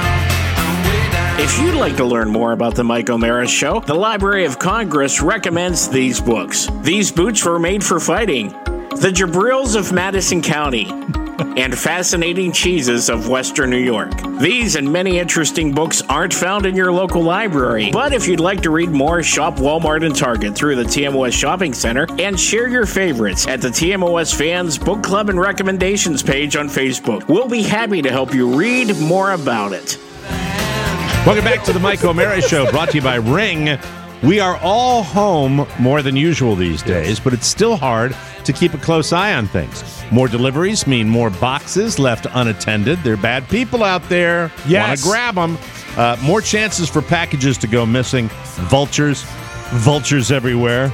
If you'd like to learn more about the Mike O'Mara Show, the Library of Congress recommends these books. These Boots Were Made for Fighting, The Jabrils of Madison County, and Fascinating Cheeses of Western New York. These and many interesting books aren't found in your local library, but if you'd like to read more, shop Walmart and Target through the T M O S Shopping Center and share your favorites at the T M O S Fans Book Club and Recommendations page on Facebook. We'll be happy to help you read more about it. Welcome back to the Mike O'Mara Show, brought to you by Ring. We are all home more than usual these days, but it's still hard to keep a close eye on things. More deliveries mean more boxes left unattended. There are bad people out there. Yes. Want to grab them. Uh, more chances for packages to go missing. Vultures. Vultures everywhere.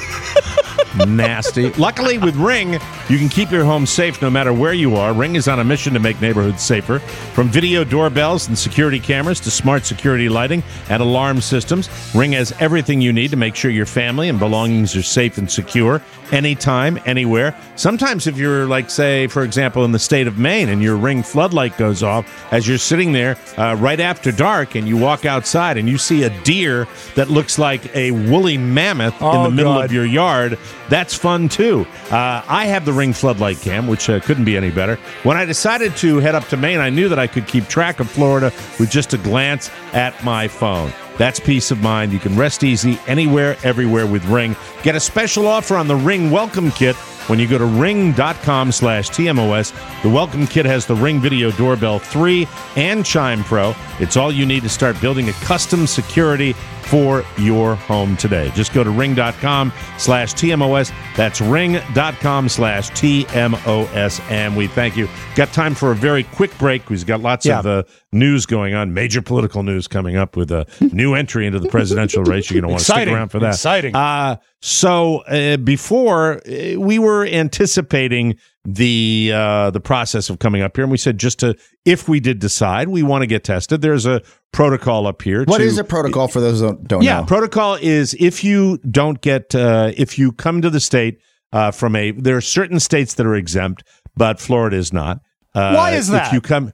Nasty. Luckily, with Ring, you can keep your home safe no matter where you are. Ring is on a mission to make neighborhoods safer. From video doorbells and security cameras to smart security lighting and alarm systems, Ring has everything you need to make sure your family and belongings are safe and secure anytime, anywhere. Sometimes if you're, like, say, for example, in the state of Maine and your Ring floodlight goes off as you're sitting there uh, right after dark and you walk outside and you see a deer that looks like a woolly mammoth in Oh, the middle God. of your yard, that's fun too. Uh, I have the Ring floodlight cam, which uh, couldn't be any better. When I decided to head up to Maine, I knew that I could keep track of Florida with just a glance at my phone. That's peace of mind. You can rest easy anywhere, everywhere with Ring. Get a special offer on the Ring Welcome Kit when you go to ring.com slash TMOS. The Welcome Kit has the Ring Video Doorbell three and Chime Pro. It's all you need to start building a custom security for your home today. Just go to ring.com slash TMOS. That's ring.com slash TMOS. And we thank you. Got time for a very quick break. We've got lots Yeah. of uh, news going on, major political news coming up with a new entry into the presidential race. You're going to want to stick Exciting. around for that. Exciting. Uh, so uh, before, uh, we were anticipating the uh, the process of coming up here, and we said just to, if we did decide we want to get tested, there's a protocol up here. What to, is a protocol for those who don't, don't yeah, know? protocol is if you don't get, uh, if you come to the state uh, from a, there are certain states that are exempt, but Florida is not. Uh, Why is that? If you come,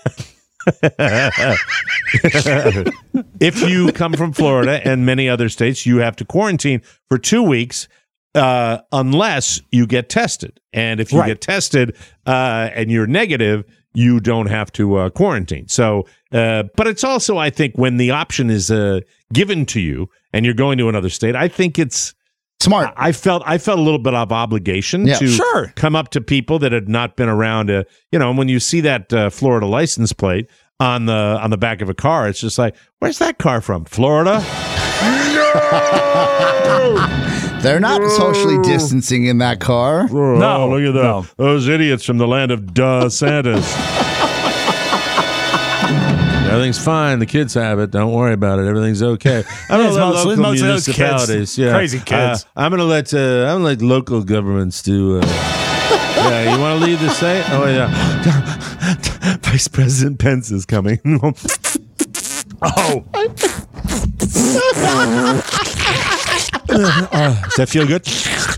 if you come from Florida and many other states, you have to quarantine for two weeks uh, unless you get tested. And if you Right. get tested uh, and you're negative, you don't have to uh, quarantine. So, uh, but it's also, I think, when the option is uh, given to you and you're going to another state, I think it's smart. I, I felt I felt a little bit of obligation Yeah. to Sure. come up to people that had not been around. Uh, you know, when you see that uh, Florida license plate on the on the back of a car, it's just like, where's that car from? Florida? They're not socially distancing in that car. Oh, No, look at that. no. Those idiots from the land of duh Santas. Everything's fine. The kids have it. Don't worry about it. Everything's okay. I'm Yeah, gonna it's let mostly- local mostly those kids. municipalities. Yeah. Crazy kids. Uh, I'm gonna let. Uh, I'm gonna let local governments do. Uh, yeah, you want to lead the state? Oh yeah. Vice President Pence is coming. Oh. Uh, does that feel good?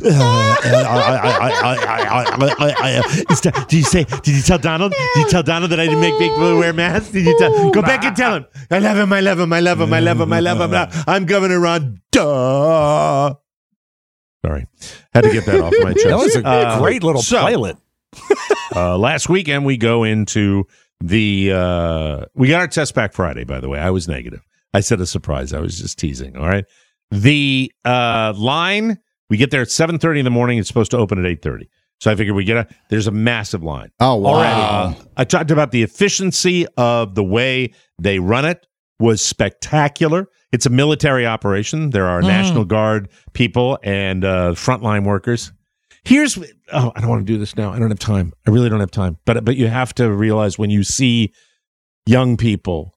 Did you say? Did you tell Donald? Did you tell Donald that I didn't make people wear masks? Did you tell? Go back and tell him. I love him. I love him. I love him. I love him. I love him. I'm Governor Ron. Duh. Sorry, had to get that off my chest. That was a Uh, great little so, pilot. uh, last weekend we go into the. Uh, we got our test back Friday. By the way, I was negative. I said a surprise. I was just teasing. All right. The uh, line, we get there at seven thirty in the morning. It's supposed to open at eight thirty. So I figured we get a, there's a massive line. Oh, wow. Already. Uh, I talked about the efficiency of the way they run it was spectacular. It's a military operation. There are Mm. National Guard people and uh, frontline workers. Here's, oh, I don't want to do this now. I don't have time. I really don't have time. But, but you have to realize when you see young people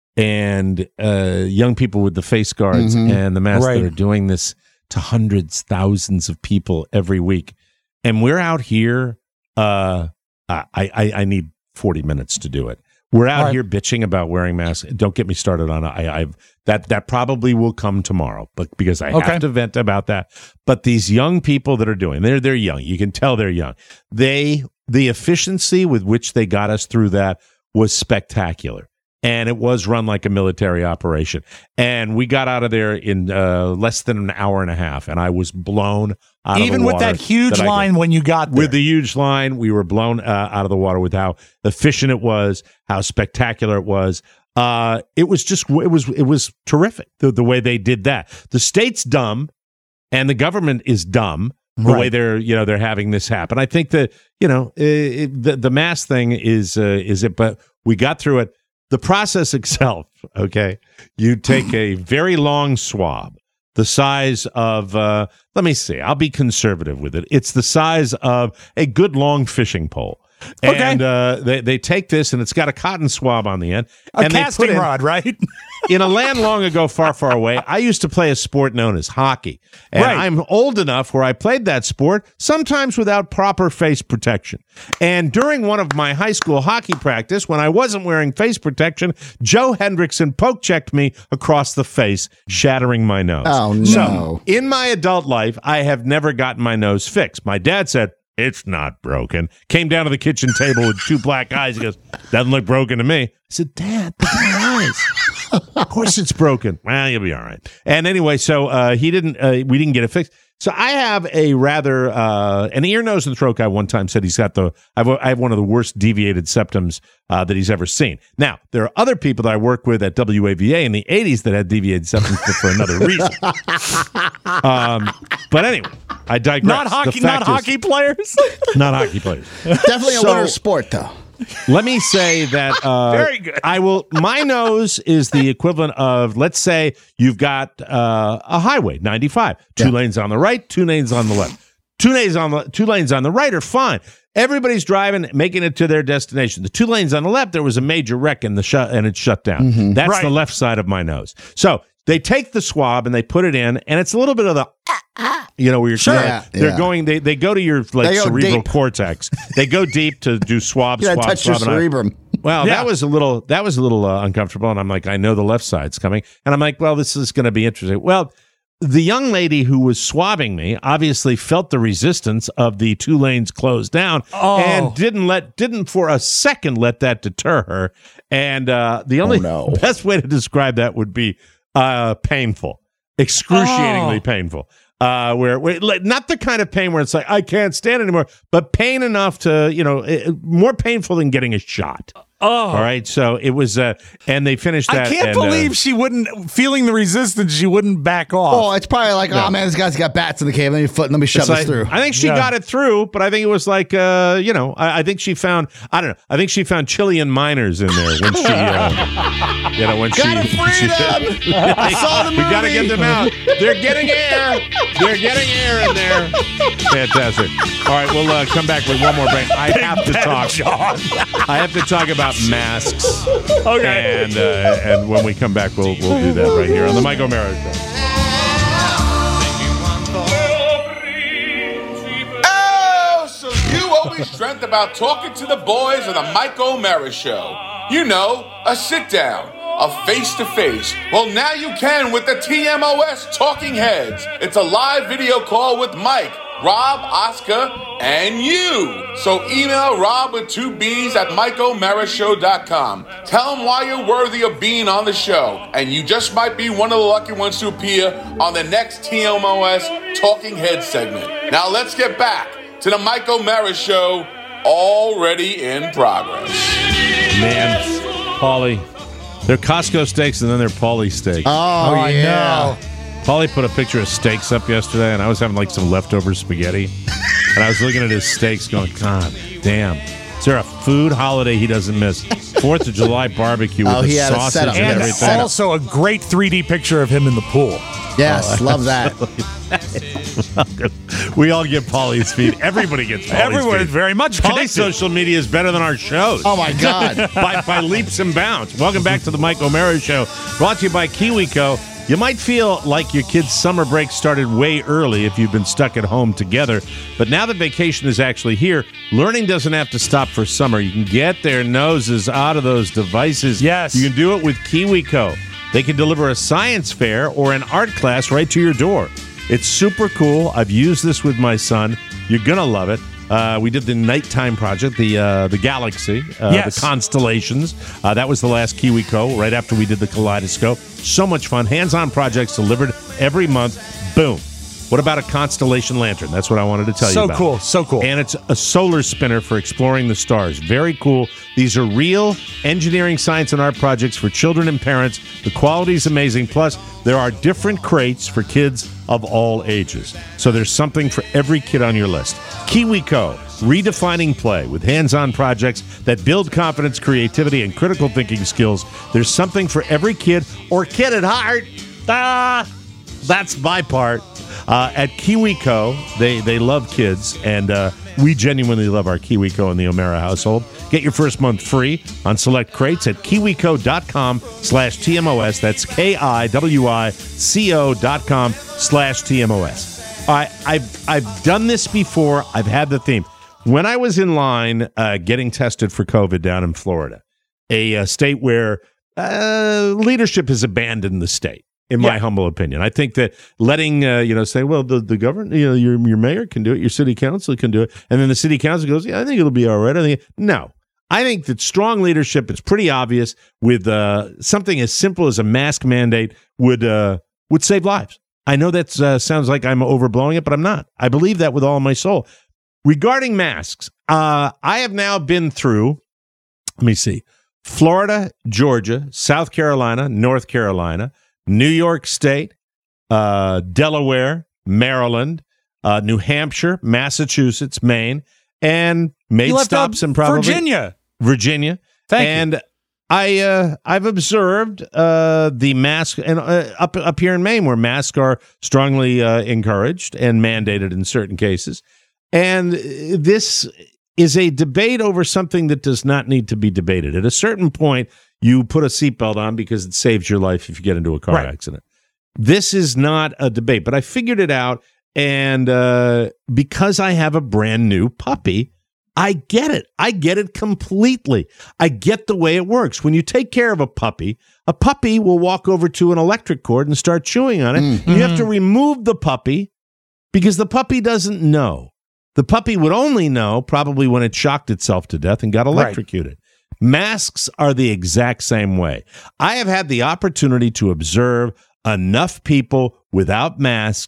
and uh, young people with the face guards Mhm. and the masks Right. that are doing this to hundreds, thousands of people every week. And we're out here. Uh, I, I, I need forty minutes to do it. We're out Right. here bitching about wearing masks. Don't get me started on it. I, I've that that probably will come tomorrow, but because I Okay. have to vent about that. But these young people that are doing, they're they're young. You can tell they're young. They the efficiency with which they got us through that was spectacular. And it was run like a military operation. And we got out of there in uh, less than an hour and a half. And I was blown out of Even the with water that huge that I line did. when you got there. With the huge line, we were blown uh, out of the water with how efficient it was, how spectacular it was. Uh, it was just, it was, it was terrific the, the way they did that. The state's dumb and the government is dumb. The Right. way they're, you know, they're having this happen. I think that, you know, it, the the mask thing is uh, is it, but we got through it. The process itself, okay, you take a very long swab, the size of, uh, let me see, I'll be conservative with it. It's the size of a good long fishing pole. Okay. And uh, they, they take this, and it's got a cotton swab on the end. a and they casting put in- rod, right? in a land long ago, far, far away, I used to play a sport known as hockey. And Right. I'm old enough where I played that sport, sometimes without proper face protection. And during one of my high school hockey practice, when I wasn't wearing face protection, Joe Hendrickson poke checked me across the face, shattering my nose. Oh, no. So, in my adult life, I have never gotten my nose fixed. My dad said, "It's not broken." Came down to the kitchen table with two black eyes. He goes, "Doesn't look broken to me." I said, "Dad, look at my eyes. Of course it's broken." Well, you'll be all right. And anyway, so uh, he didn't. Uh, we didn't get it fixed. So I have a rather uh, an ear, nose, and throat guy. One time said he's got the. I have, I have one of the worst deviated septums uh, that he's ever seen. Now there are other people that I work with at W A V A in the eighties that had deviated septums, but for another reason. Um, but anyway, I digress. Not The hockey, fact not is- hockey players. not hockey players. Definitely a So- winter sport, though. Let me say that uh, Very good. I will. My nose is the equivalent of, let's say, you've got uh, a highway, ninety-five, two Yeah. lanes on the right, two lanes on the left. Two lanes on the two lanes on the right are fine. Everybody's driving, making it to their destination. The two lanes on the left, there was a major wreck in the shut, and it's shut down. Mm-hmm. That's Right. the left side of my nose. So they take the swab and they put it in, and it's a little bit of the. You know, where you're Sure. they're, Yeah, they're yeah. going. They they go to your like They go cerebral deep. cortex. They go deep to do swab, You gotta swab, touch your swab. and I- cerebrum. well, Yeah. that was a little that was a little uh, uncomfortable, and I'm like, I know the left side's coming, and I'm like, well, this is going to be interesting. Well, the young lady who was swabbing me obviously felt the resistance of the two lanes closed down, Oh. and didn't let didn't for a second let that deter her. And uh, the only no. best way to describe that would be uh, painful, excruciatingly Oh. painful. Uh, where, where like, not the kind of pain where it's like I can't stand anymore, but pain enough to, you know, it, more painful than getting a shot. Oh, all right. So it was, uh, and they finished that. I can't and, believe uh, she wouldn't, feeling the resistance, she wouldn't back off. Oh, it's probably like, no. oh man, this guy's got bats in the cave. Let me foot, let me shove It's this like, through. I think she Yeah. got it through, but I think it was like, uh, you know, I, I think she found, I don't know, I think she found Chilean miners in there when she, uh, you know, when Gotta she, free she them! I saw the movie! We gotta get them out. They're getting air. They're getting air in there. Fantastic. All right, we'll uh, come back with one more break. I have to talk. John. I have to talk about masks. Okay. And uh, and when we come back, we'll we'll do that right here on the Mike O'Mara Show. Oh, so you always dreamt about talking to the boys of the Mike O'Mara Show. You know, a sit down, a face to face. Well, now you can with the T M O S Talking Heads. It's a live video call with Mike, Rob, Oscar, and you. So email Rob with two B's at Mike O'Mara Show dot com. Tell him why you're worthy of being on the show, and you just might be one of the lucky ones to appear on the next T M O S Talking Heads segment. Now let's get back to the Mike O'Mara Show, already in progress. Man, Paulie, they're Costco steaks and then they're Paulie steaks. Oh, I yeah. know. Paulie put a picture of steaks up yesterday, and I was having like some leftover spaghetti. And I was looking at his steaks going, God damn. Is there a food holiday he doesn't miss? Fourth of July barbecue with Oh, the he had a sausage setup. and And everything. also a great three D picture of him in the pool. Yes, love that. We all get Paulie's feed. Everybody gets Paulie's Everyone feed. is very much Paulie's connected. social media is better than our shows. Oh my God. by, by leaps and bounds. Welcome back to the Mike O'Mara Show, brought to you by KiwiCo. You might feel like your kids' summer break started way early if you've been stuck at home together, but now that vacation is actually here, learning doesn't have to stop for summer. You can get their noses out of those devices. Yes. You can do it with KiwiCo. They can deliver a science fair or an art class right to your door. It's super cool. I've used this with my son. You're going to love it. Uh, we did the nighttime project, the uh, the galaxy, uh, Yes. the constellations. Uh, that was the last KiwiCo, right after we did the kaleidoscope. So much fun. Hands-on projects delivered every month. Boom. What about a constellation lantern? That's what I wanted to tell So you about. cool, so cool. And it's a solar spinner for exploring the stars. Very cool. These are real engineering, science, and art projects for children and parents. The quality is amazing. Plus, there are different crates for kids of all ages. So there's something for every kid on your list. KiwiCo, redefining play with hands-on projects that build confidence, creativity, and critical thinking skills. There's something for every kid or kid at heart. Ah, that's my part. Uh, at KiwiCo, they, they love kids, and uh, we genuinely love our KiwiCo in the O'Mara household. Get your first month free on select crates at kiwico.com slash TMOS. That's K-I-W-I-C-O dot com slash TMOS. I, I've, I've done this before. I've had the theme. When I was in line uh, getting tested for COVID down in Florida, a, a state where uh, leadership has abandoned the state. In my Yeah. humble opinion, I think that letting uh, you know say, well, the the governor, you know, your your mayor can do it, your city council can do it, and then the city council goes, yeah, I think it'll be all right. I think no, I think that strong leadership. It's pretty obvious with uh, something as simple as a mask mandate would uh, would save lives. I know that uh, sounds like I'm overblowing it, but I'm not. I believe that with all my soul. Regarding masks, uh, I have now been through. Let me see: Florida, Georgia, South Carolina, North Carolina, New York State, uh, Delaware, Maryland, uh, New Hampshire, Massachusetts, Maine, and made You left stops out in probably Virginia. Virginia. Thank you. and I uh, I've observed uh, the mask and uh, up up here in Maine, where masks are strongly uh, encouraged and mandated in certain cases, and this is a debate over something that does not need to be debated. At a certain point, you put a seatbelt on because it saves your life if you get into a car Right. accident. This is not a debate, but I figured it out. And uh, because I have a brand new puppy, I get it. I get it completely. I get the way it works. When you take care of a puppy, a puppy will walk over to an electric cord and start chewing on it. Mm-hmm. You have to remove the puppy because the puppy doesn't know. The puppy would only know probably when it shocked itself to death and got electrocuted. Masks are the exact same way. I have had the opportunity to observe enough people without masks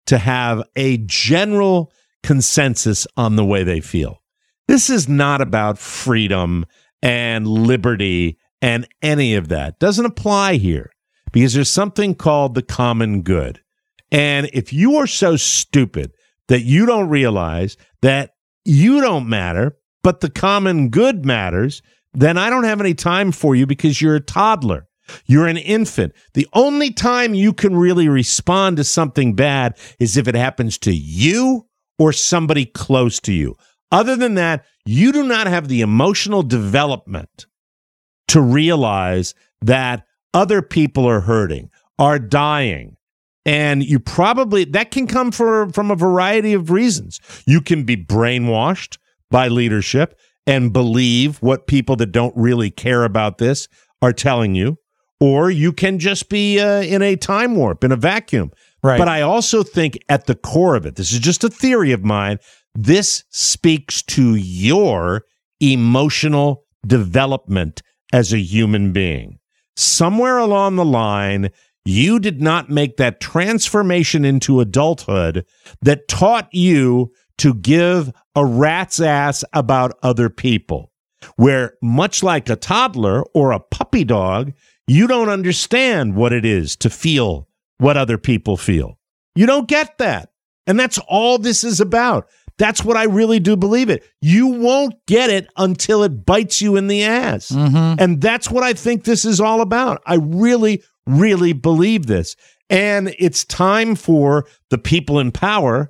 to have a general consensus on the way they feel. This is not about freedom and liberty and any of that. Doesn't apply here because there's something called the common good. And if you are so stupid that you don't realize that you don't matter, but the common good matters, then I don't have any time for you because you're a toddler. You're an infant. The only time you can really respond to something bad is if it happens to you or somebody close to you. Other than that, you do not have the emotional development to realize that other people are hurting, are dying. And you probably, that can come for, from a variety of reasons. You can be brainwashed by leadership and believe what people that don't really care about this are telling you. Or you can just be uh, in a time warp, in a vacuum. Right. But I also think at the core of it, this is just a theory of mine, this speaks to your emotional development as a human being. Somewhere along the line, you did not make that transformation into adulthood that taught you to give a rat's ass about other people, where much like a toddler or a puppy dog, you don't understand what it is to feel what other people feel. You don't get that. And that's all this is about. That's what I really do believe it. You won't get it until it bites you in the ass. Mm-hmm. And that's what I think this is all about. I really, really believe this. And it's time for the people in power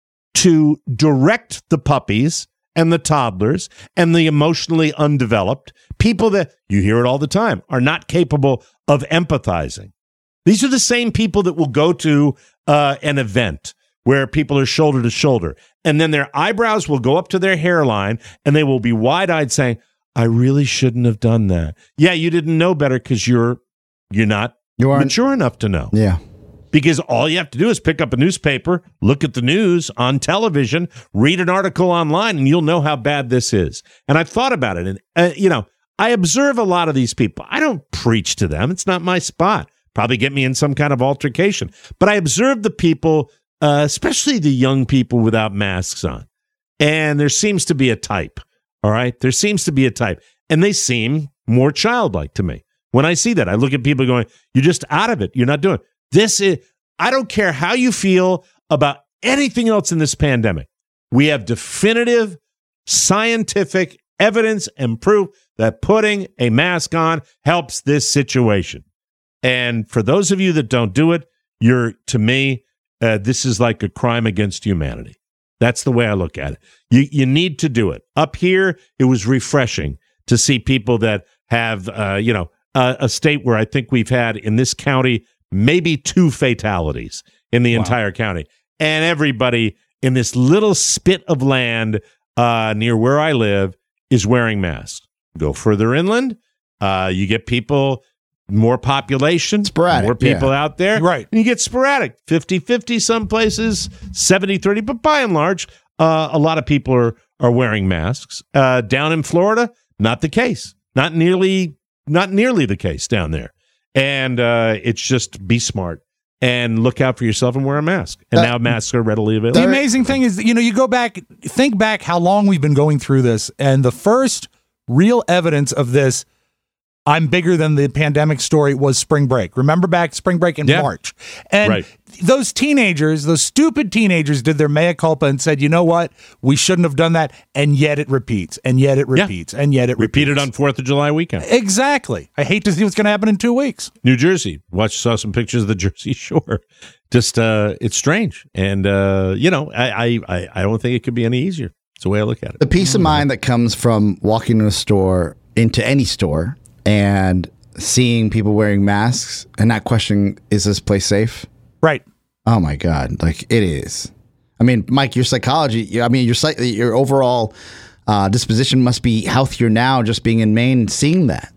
to direct the puppies and the toddlers and the emotionally undeveloped, people that, you hear it all the time, are not capable of empathizing. These are the same people that will go to uh, an event where people are shoulder to shoulder, and then their eyebrows will go up to their hairline, and they will be wide-eyed saying, I really shouldn't have done that. Yeah, you didn't know better because you're you're not you mature enough to know. Yeah. Because all you have to do is pick up a newspaper, look at the news on television, read an article online, and you'll know how bad this is. And I've thought about it. And, uh, you know, I observe a lot of these people. I don't preach to them. It's not my spot. Probably get me in some kind of altercation. But I observe the people, uh, especially the young people without masks on. And there seems to be a type, all right? There seems to be a type. And they seem more childlike to me. When I see that, I look at people going, you're just out of it. You're not doing it. This is, I don't care how you feel about anything else in this pandemic. We have definitive scientific evidence and proof that putting a mask on helps this situation. And for those of you that don't do it, you're, to me, uh, this is like a crime against humanity. That's the way I look at it. You, you need to do it. Up here, it was refreshing to see people that have, uh, you know, a, a state where I think we've had in this county maybe two fatalities in the wow. entire county. And everybody in this little spit of land uh, near where I live is wearing masks. Go further inland, uh, you get people, more population, sporadic, more people yeah. out there. Right. And you get sporadic, fifty-fifty some places, seventy-thirty. But by and large, uh, a lot of people are, are wearing masks. Uh, down in Florida, not the case. Not nearly, not nearly the case down there. And uh, it's just be smart and look out for yourself and wear a mask. And uh, now masks are readily available. The amazing thing is, you know, you go back, think back how long we've been going through this. And the first real evidence of this, I'm bigger than the pandemic story, was spring break. Remember back spring break in yeah. March? And right. those teenagers, those stupid teenagers did their mea culpa and said, you know what? We shouldn't have done that. And yet it repeats. And yet it repeats. Yeah. And yet it Repeated repeats. on fourth of July weekend. Exactly. I hate to see what's going to happen in two weeks. New Jersey. Watch, saw some pictures of the Jersey Shore. Just, uh, it's strange. And, uh, you know, I, I, I don't think it could be any easier. It's the way I look at it. The peace of mind that comes from walking into a store, into any store, and seeing people wearing masks and not questioning, is this place safe? Right. Oh my God. Like it is. I mean, Mike, your psychology, I mean, your your overall uh, disposition must be healthier now just being in Maine and seeing that.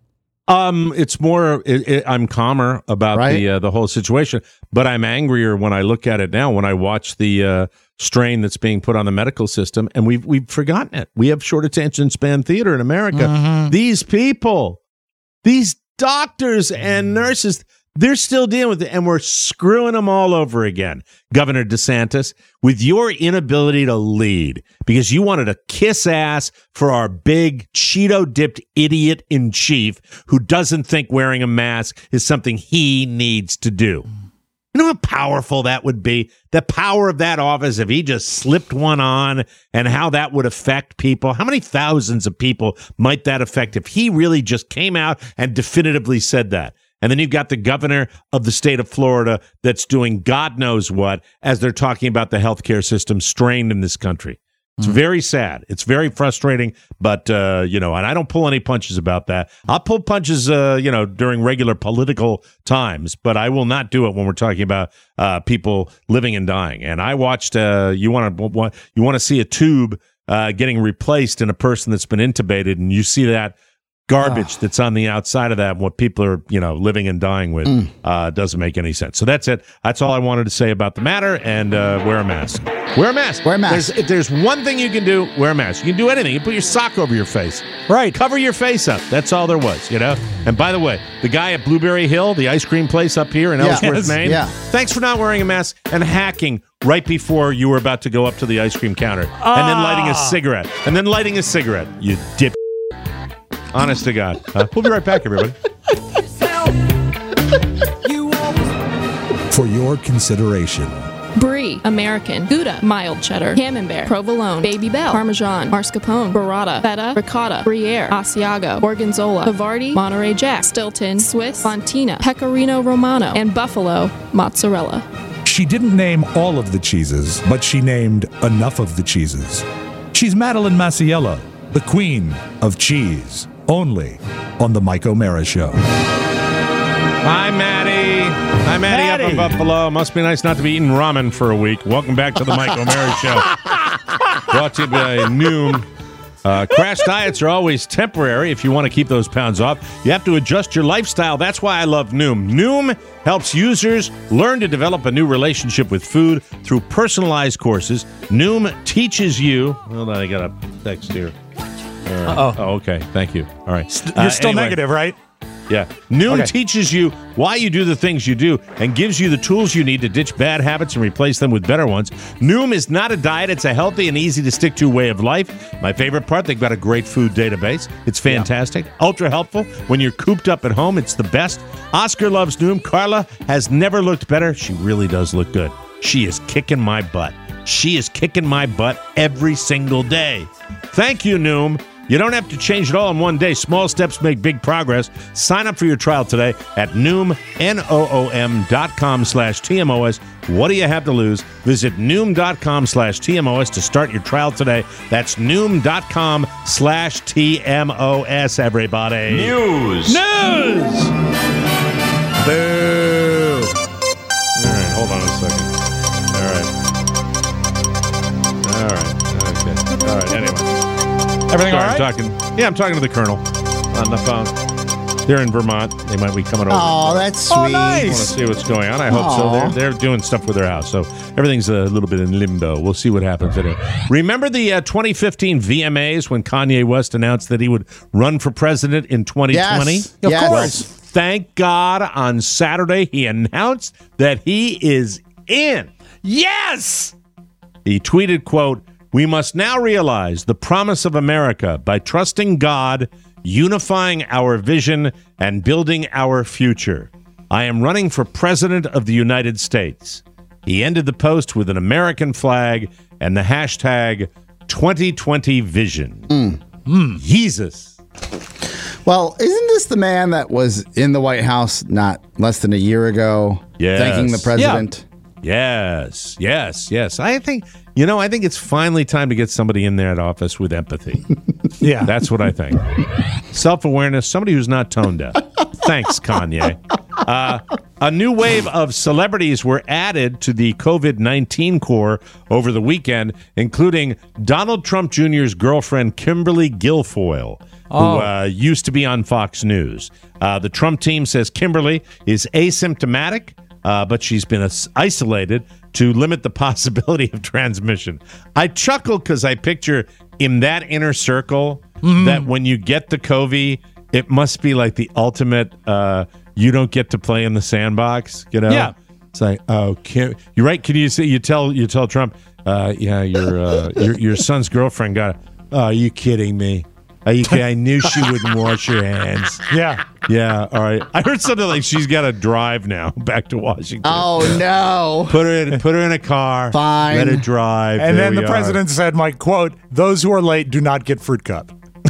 Um, it's more, it, it, I'm calmer about right? the uh, the whole situation, but I'm angrier when I look at it now, when I watch the uh, strain that's being put on the medical system, and we've, we've forgotten it. We have short attention span theater in America. Mm-hmm. These people, these doctors and nurses, They're still dealing with it, and we're screwing them all over again. Governor DeSantis, with your inability to lead, because you wanted to kiss ass for our big Cheeto-dipped idiot-in-chief who doesn't think wearing a mask is something he needs to do. You know how powerful that would be? The power of that office if he just slipped one on, and how that would affect people. How many thousands of people might that affect if he really just came out and definitively said that? And then you've got the governor of the state of Florida that's doing God knows what as they're talking about the healthcare system strained in this country. It's mm-hmm. very sad. It's very frustrating, but, uh, you know, and I don't pull any punches about that. I'll pull punches, uh, you know, during regular political times, but I will not do it when we're talking about uh, people living and dying. And I watched, uh, you want to you want to see a tube uh, getting replaced in a person that's been intubated, and you see that garbage oh. that's on the outside of that, and what people are, you know, living and dying with, mm. uh, doesn't make any sense. So that's it. That's all I wanted to say about the matter, and uh, wear a mask. Wear a mask. Wear a mask. There's, if there's one thing you can do, wear a mask. You can do anything. You put your sock over your face. Right. Cover your face up. That's all there was, you know? And by the way, the guy at Blueberry Hill, the ice cream place up here in yeah. Ellsworth, yes. Maine, yeah. thanks for not wearing a mask and hacking right before you were about to go up to the ice cream counter. Ah. And then lighting a cigarette. And then lighting a cigarette. You dip. Honest to God. Uh, we'll be right back, everybody. For your consideration. Brie, American, Gouda, mild cheddar, Camembert, Provolone, Baby Bell, Parmesan, Mascarpone, Burrata, Feta, Ricotta, Gruyere, Asiago, Gorgonzola, Havarti, Monterey Jack, Stilton, Swiss, Fontina, Pecorino Romano, and Buffalo mozzarella. She didn't name all of the cheeses, but she named enough of the cheeses. She's Madeline Masiello, the queen of cheese. Only on the Mike O'Mara Show. Hi, Maddie. Hi, Maddie, Maddie up in Buffalo. Must be nice not to be eating ramen for a week. Welcome back to the Mike O'Mara Show. Brought to you by Noom. Uh, crash diets are always temporary. If you want to keep those pounds off, you have to adjust your lifestyle. That's why I love Noom. Noom helps users learn to develop a new relationship with food through personalized courses. Noom teaches you... Hold on, I got a text here. Uh, oh, okay. Thank you. All right. You're uh, still anyway. negative, right? Yeah. Noom okay. teaches you why you do the things you do and gives you the tools you need to ditch bad habits and replace them with better ones. Noom is not a diet. It's a healthy and easy to stick to way of life. My favorite part, they've got a great food database. It's fantastic. Yeah. Ultra helpful. When you're cooped up at home, it's the best. Oscar loves Noom. Carla has never looked better. She really does look good. She is kicking my butt. She is kicking my butt every single day. Thank you, Noom. You don't have to change it all in one day. Small steps make big progress. Sign up for your trial today at Noom, N-O-O-M dot com slash T-M-O-S. What do you have to lose? Visit Noom dot com slash T-M-O-S to start your trial today. That's Noom dot com slash T-M-O-S, everybody. News. News! Boo! All right, hold on a second. All right. All right, okay. All right, anyway. Everything Sorry, all right? I'm talking, yeah, I'm talking to the Colonel on the phone. They're in Vermont. They might be coming over. Oh, that's sweet. Oh, nice. I want to see what's going on. I hope Aww. so. They're, they're doing stuff with their house. So everything's a little bit in limbo. We'll see what happens. Anyway. Remember the uh, twenty fifteen V M As when Kanye West announced that he would run for president in twenty twenty? Yes. Of yes. course. Thank God on Saturday he announced that he is in. Yes! He tweeted, quote, "We must now realize the promise of America by trusting God, unifying our vision, and building our future. I am running for President of the United States." He ended the post with an American flag and the hashtag twenty twenty vision. Mm. Mm. Jesus. Well, isn't this the man that was in the White House not less than a year ago, yes. thanking the president? Yeah. Yes, yes, yes. I think, you know, I think it's finally time to get somebody in that office with empathy. Yeah. That's what I think. Self-awareness, somebody who's not tone deaf. Thanks, Kanye. Uh, a new wave of celebrities were added to the COVID nineteen core over the weekend, including Donald Trump Junior's girlfriend, Kimberly Guilfoyle, oh. who uh, used to be on Fox News. Uh, the Trump team says Kimberly is asymptomatic, uh, but she's been as- isolated to limit the possibility of transmission. I chuckle because I picture in that inner circle mm-hmm. that when you get the COVID, it must be like the ultimate uh, you don't get to play in the sandbox. You know, Yeah. It's like, oh, can, you're right. Can you say you tell you tell Trump, uh, yeah, your uh, your your son's girlfriend got. Oh, are you kidding me? Are you kidding? I knew she wouldn't wash her hands. Yeah. Yeah, all right. I heard something like she's got to drive now back to Washington. Oh no! Put her in, put her in a car. Fine. Let her drive. And There then the we president said, "My quote: Those who are late do not get fruit cup."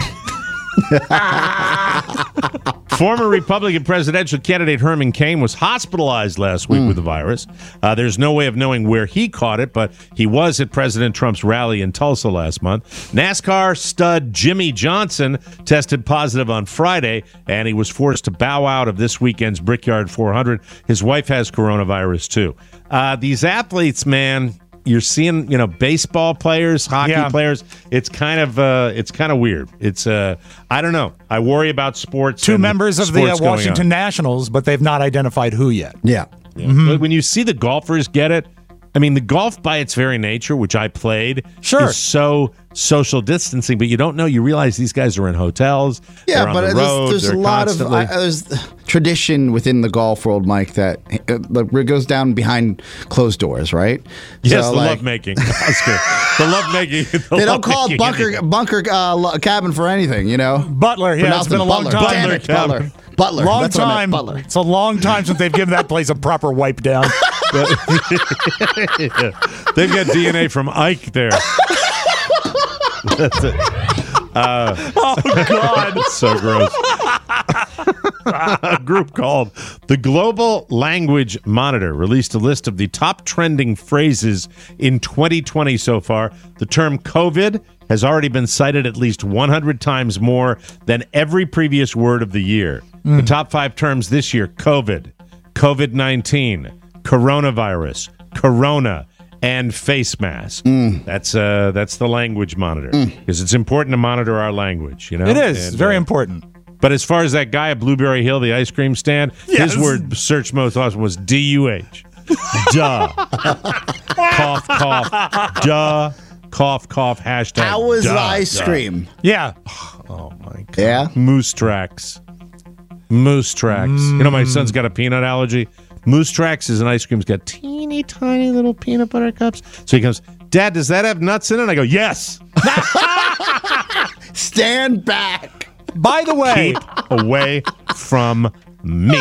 Former Republican presidential candidate Herman Cain was hospitalized last week Mm. with the virus. Uh, there's no way of knowing where he caught it, but he was at President Trump's rally in Tulsa last month. NASCAR stud Jimmy Johnson tested positive on Friday, and he was forced to bow out of this weekend's Brickyard four hundred. His wife has coronavirus, too. Uh, these athletes, man... You're seeing, you know, baseball players, hockey Yeah. players. It's kind of, uh, it's kind of weird. It's, uh, I don't know. I worry about sports. Two and members of the uh, sports going Washington on. Nationals, but they've not identified who yet. Yeah. Yeah. But when you see the golfers get it, I mean, the golf by its very nature, which I played, Sure. is so social distancing. But you don't know. You realize these guys are in hotels. Yeah, they're on but the there's, road, there's a they're lot constantly- of I, there's tradition within the golf world, Mike, that uh, like, it goes down behind closed doors, right? Yes, So, the like, lovemaking, Oscar. The lovemaking. The They don't call lovemaking. it bunker bunker uh, lo- cabin for anything, you know. Butler, yeah, it's Pronounced been a long Butler. time. Damn it, Butler Butler. Butler. Long That's what I meant, time. Butler. It's a long time since they've given that place a proper wipe down. They've got D N A from Ike there. That's it. Uh, Oh God! It's so gross. A group called the Global Language Monitor released a list of the top trending phrases in twenty twenty so far. The term COVID has already been cited at least one hundred times more than every previous word of the year. The top five terms this year: COVID, COVID nineteen, coronavirus, corona, and face mask. That's uh, that's the language monitor because it's important to monitor our language. You know, It is And, very uh, important. But as far as that guy at Blueberry Hill, the ice cream stand, Yes. his word search most often was D U H. Duh. Cough, cough. Duh. Cough, cough. Hashtag. How was duh, the ice duh. cream? Yeah. Oh, my God. Yeah. Moose tracks. Moose tracks. You know, my son's got a peanut allergy. Moose tracks is an ice cream's got teeny tiny little peanut butter cups. So he goes, Dad, does that have nuts in it? I go, yes. Stand back. By the way, Keep away from me.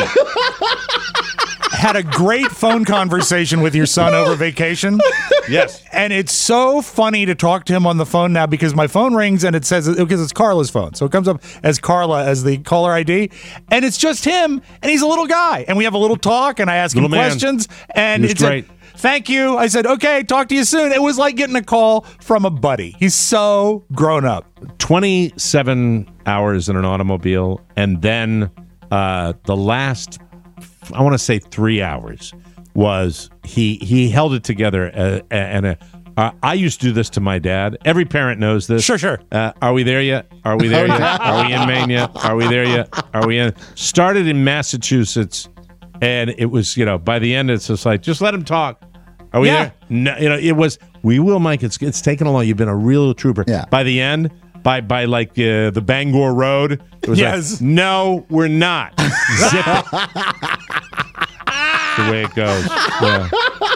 had a great phone conversation with your son over vacation. Yes. And it's so funny to talk to him on the phone now because my phone rings and it says, because it's Carla's phone. So it comes up as Carla as the caller I D. And it's just him. And he's a little guy. And we have a little talk and I ask Little him man. questions. And He was it's a- great. thank you. I said, okay, talk to you soon. It was like getting a call from a buddy. He's so grown up. twenty-seven hours in an automobile, and then uh, the last, I want to say three hours, was he he held it together. Uh, and uh, uh, I used to do this to my dad. Every parent knows this. Sure, sure. Uh, are we there yet? Are we there yet? Are we in Maine yet? Are we there yet? Are we in? Started in Massachusetts, and it was, you know, by the end, it's just like, just let him talk. Are we Yeah. there? No, you know, it was, we will, Mike. It's it's taken a long. You've been a real trooper. Yeah. By the end, by by like uh, the Bangor Road, it was Yes. like, no, we're not. Zip it. That's the way it goes. Yeah.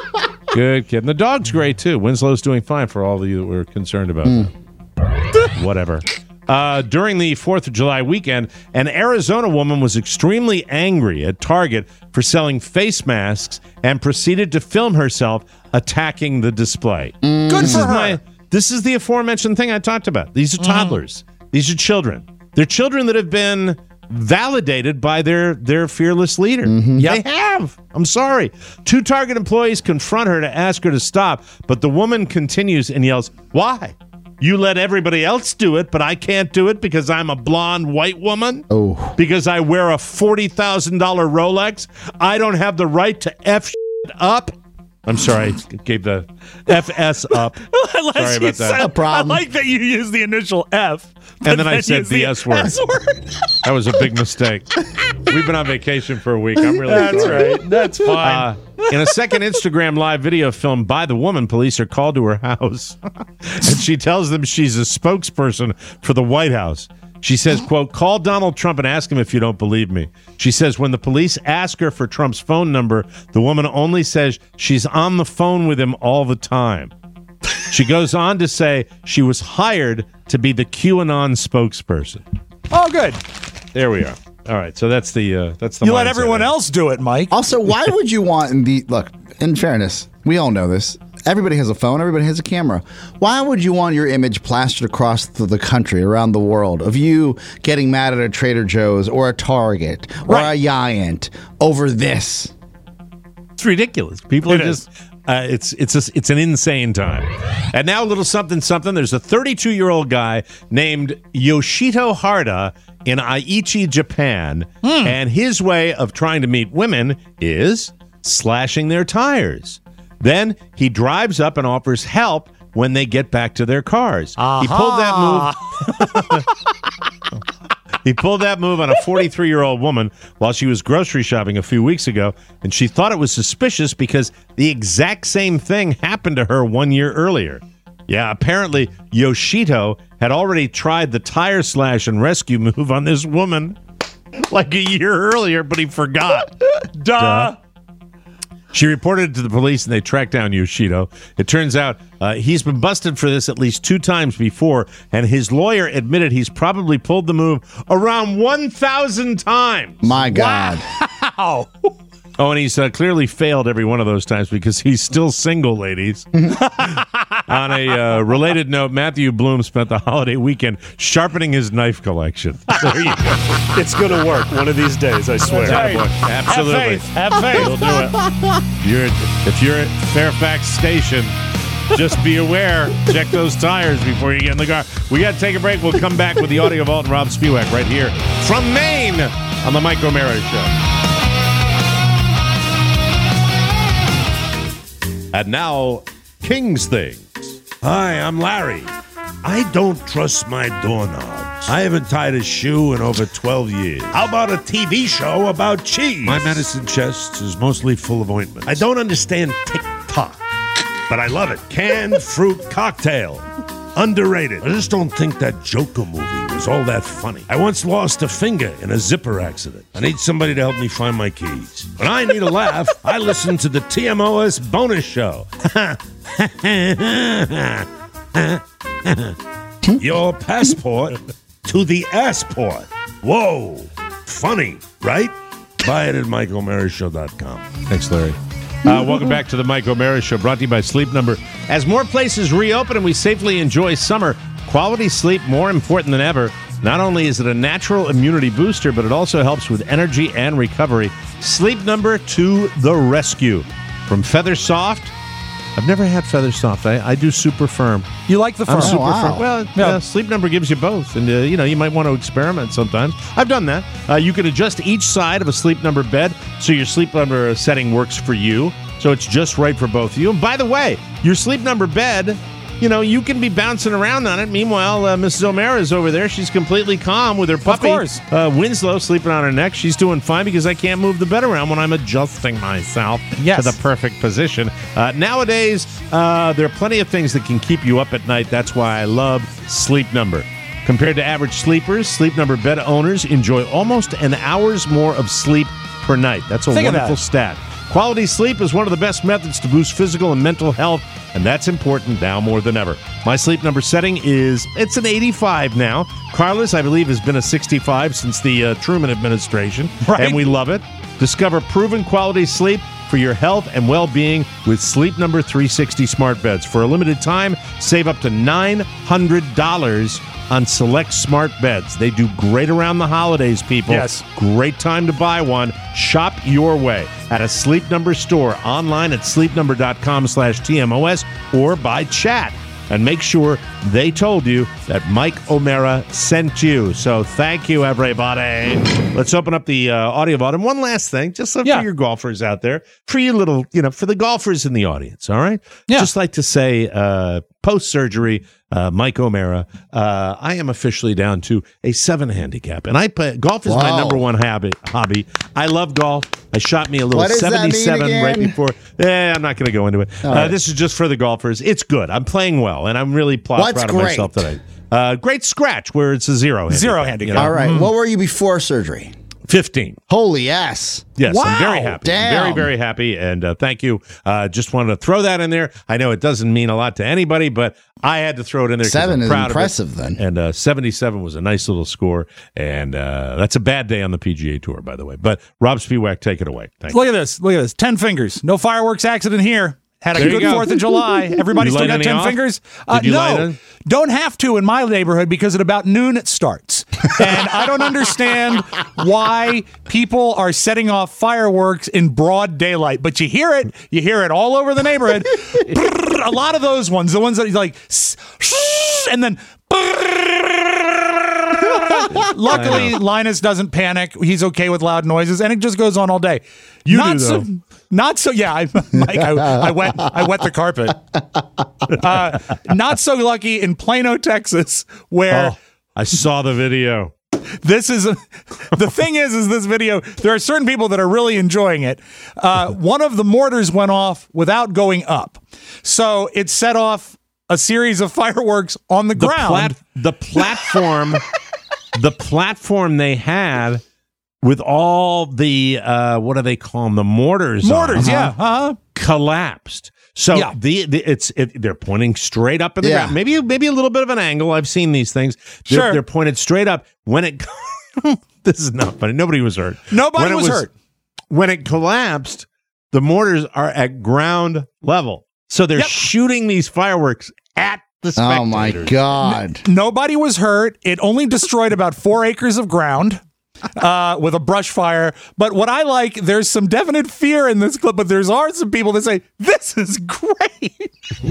Good kid. And the dog's great too. Winslow's doing fine for all of you that were concerned about that. Whatever. Uh, during the fourth of July weekend, an Arizona woman was extremely angry at Target for selling face masks and proceeded to film herself attacking the display. Good This for is her. my- this is the aforementioned thing I talked about. These are toddlers. These are children. They're children that have been validated by their, their fearless leader. Yep. They have. I'm sorry. Two Target employees confront her to ask her to stop, but the woman continues and yells, "Why? You let everybody else do it, but I can't do it because I'm a blonde white woman? Oh. Because I wear a forty thousand dollars Rolex? I don't have the right to F shit up?" I'm sorry, I gave the F S up. Unless Sorry you about that. said- No problem. I like that you use the initial F. but And then I said use the S word. word. That was a big mistake. We've been on vacation for a week. I'm really That's sorry. right. That's fine. Uh, in a second Instagram live video filmed by the woman, police are called to her house, and she tells them she's a spokesperson for the White House. She says, quote, call Donald Trump and ask him if you don't believe me. She says, when the police ask her for Trump's phone number, the woman only says she's on the phone with him all the time. She goes on to say she was hired to be the QAnon spokesperson. Oh, good. There we are. All right, so that's the uh, that's the. You let mindset everyone there. else do it, Mike. Also, why would you want in the look? In fairness, we all know this. Everybody has a phone. Everybody has a camera. Why would you want your image plastered across the, the country, around the world, of you getting mad at a Trader Joe's or a Target or Right. a Giant over this? It's ridiculous. People It are is. just. Uh, it's it's a, it's an insane time. And now a little something something. There's a thirty-two-year-old guy named Yoshito Harda in Aichi, Japan, and his way of trying to meet women is slashing their tires. Then he drives up and offers help when they get back to their cars. He pulled that move. He pulled that move on a forty-three-year-old woman while she was grocery shopping a few weeks ago, and she thought it was suspicious because the exact same thing happened to her one year earlier. Yeah, apparently Yoshito had already tried the tire slash and rescue move on this woman like a year earlier, but he forgot. Duh. She reported it to the police, and they tracked down Yoshito. It turns out uh, he's been busted for this at least two times before, and his lawyer admitted he's probably pulled the move around one thousand times. My God. Wow. Oh, and he's uh, clearly failed every one of those times because he's still single, ladies. On a uh, related note, Matthew Bloom spent the holiday weekend sharpening his knife collection. There you go. It's going to work one of these days, I swear. Attaboy. Absolutely. Have faith. Have faith. It'll do it. You're at, if you're at Fairfax Station, just be aware. Check those tires before you get in the car. We got to take a break. We'll come back with the audio vault and Rob Spiewak right here from Maine on the Mike O'Mara Show. And now, King's Things. Hi, I'm Larry. I don't trust my doorknobs. I haven't tied a shoe in over twelve years. How about a T V show about cheese? My medicine chest is mostly full of ointment. I don't understand TikTok, but I love it. Canned fruit cocktail. Underrated. I just don't think that Joker movie was all that funny. I once lost a finger in a zipper accident. I need somebody to help me find my keys. When I need a laugh, I listen to the T M O S bonus show. Your passport to the assport. Whoa. Funny, right? Buy it at Mike O'Mara Show dot com. Thanks, Larry. Uh, welcome back to the Mike O'Mara Show, brought to you by Sleep Number. As more places reopen and we safely enjoy summer, quality sleep more important than ever. Not only is it a natural immunity booster, but it also helps with energy and recovery. Sleep Number to the rescue. From Feather Soft. I've never had Feather Soft. I, I do Super Firm. You like the firm? I'm super Oh, wow. firm. Well, Yeah. uh, Sleep Number gives you both, and uh, you know you might want to experiment sometimes. I've done that. Uh, you can adjust each side of a Sleep Number bed so your Sleep Number setting works for you. So it's just right for both of you. And by the way, your Sleep Number bed, you know, you can be bouncing around on it. Meanwhile, uh, Missus O'Mara is over there. She's completely calm with her puppy. course. Uh, Winslow sleeping on her neck. She's doing fine because I can't move the bed around when I'm adjusting myself Yes. to the perfect position. Uh, nowadays, uh, there are plenty of things that can keep you up at night. That's why I love Sleep Number. Compared to average sleepers, Sleep Number bed owners enjoy almost an hour's more of sleep per night. That's a Think of wonderful that. stat. Quality sleep is one of the best methods to boost physical and mental health, and that's important now more than ever. My Sleep Number setting is, it's an eighty-five now. Carlos, I believe, has been a sixty-five since the uh, Truman administration, Right. and we love it. Discover proven quality sleep for your health and well-being with Sleep Number three sixty smart beds. For a limited time, save up to nine hundred dollars on select smart beds. They do great around the holidays, people. Yes. Great time to buy one. Shop your way at a Sleep Number store, online at sleepnumber.com slash TMOS, or by chat. And make sure they told you that Mike O'Mara sent you. So thank you, everybody. Let's open up the uh, audio vault. And one last thing, just so Yeah. for your golfers out there, for you little, you know, for the golfers in the audience, all right? Yeah. Just like to say, uh, post-surgery, uh, Mike O'Mara, uh, I am officially down to a seven handicap. And I play, golf is my Wow. number one hobby. hobby. I love golf. I shot me a little What does that mean seventy-seven right again? before. Eh, I'm not going to go into it. Uh, right. This is just for the golfers. It's good. I'm playing well, and I'm really pl- What's proud of great? myself today. Uh, great scratch where it's a zero handicap. Zero handicap. You know? All right. Mm. What were you before surgery? fifteen. Holy yes. Yes, Wow. I'm very happy. Damn. Very, very happy. And uh, thank you. Uh, just wanted to throw that in there. I know it doesn't mean a lot to anybody, but I had to throw it in there. 'cause Seven I'm is proud impressive of it. then. And uh, seventy-seven was a nice little score. And uh, that's a bad day on the P G A Tour, by the way. But Rob Spiewak, take it away. Thank you. Look at this. Look at this. Ten fingers. No fireworks accident here. Had a There you good go. Fourth of July. Everybody You still light got any ten off? fingers. Did you light no, any? don't have to in my neighborhood because at about noon it starts, and I don't understand why people are setting off fireworks in broad daylight. But you hear it. You hear it all over the neighborhood. A lot of those ones, the ones that like, and then. Luckily, Linus doesn't panic. He's okay with loud noises, and it just goes on all day. You not do, so, though. Not so. Yeah, I, Mike, I, I wet. I wet the carpet. Uh, not so lucky in Plano, Texas, where Oh, I saw the video. this is. A, the thing is, is this video. There are certain people that are really enjoying it. Uh, one of the mortars went off without going up, so it set off a series of fireworks on the, The, ground. plat- the platform, the platform they had with all the, uh, what do they call them? The mortars. Mortars, on, yeah. Uh-huh. collapsed. So Yeah. the, the it's it, they're pointing straight up in the Yeah. ground. Maybe maybe a little bit of an angle. I've seen these things. They're, Sure. they're pointed straight up. When it this is not funny. Nobody was hurt. Nobody When it was hurt. When it collapsed, the mortars are at ground level. So they're Yep. shooting these fireworks at the spectators. Oh my God. Nobody was hurt. It only destroyed about four acres of ground uh, with a brush fire. But what I like, there's some definite fear in this clip, but there's are some people that say, this is great.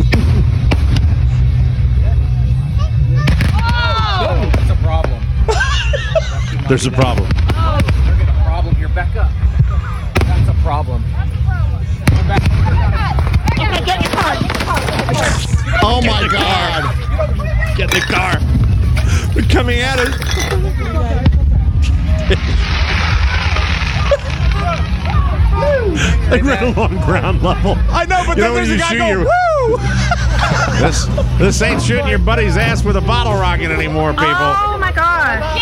Oh, that's a problem. There's a problem. Oh, there's a problem here. Back up. That's a problem. We're back. Okay, get your car. Get your car. Oh my God. Get in the car. They're coming at us. They ran along ground level. I know, but You then know when there's a you guy shoot going, your- woo! This this ain't shooting your buddy's ass with a bottle rocket anymore, people. Oh my gosh.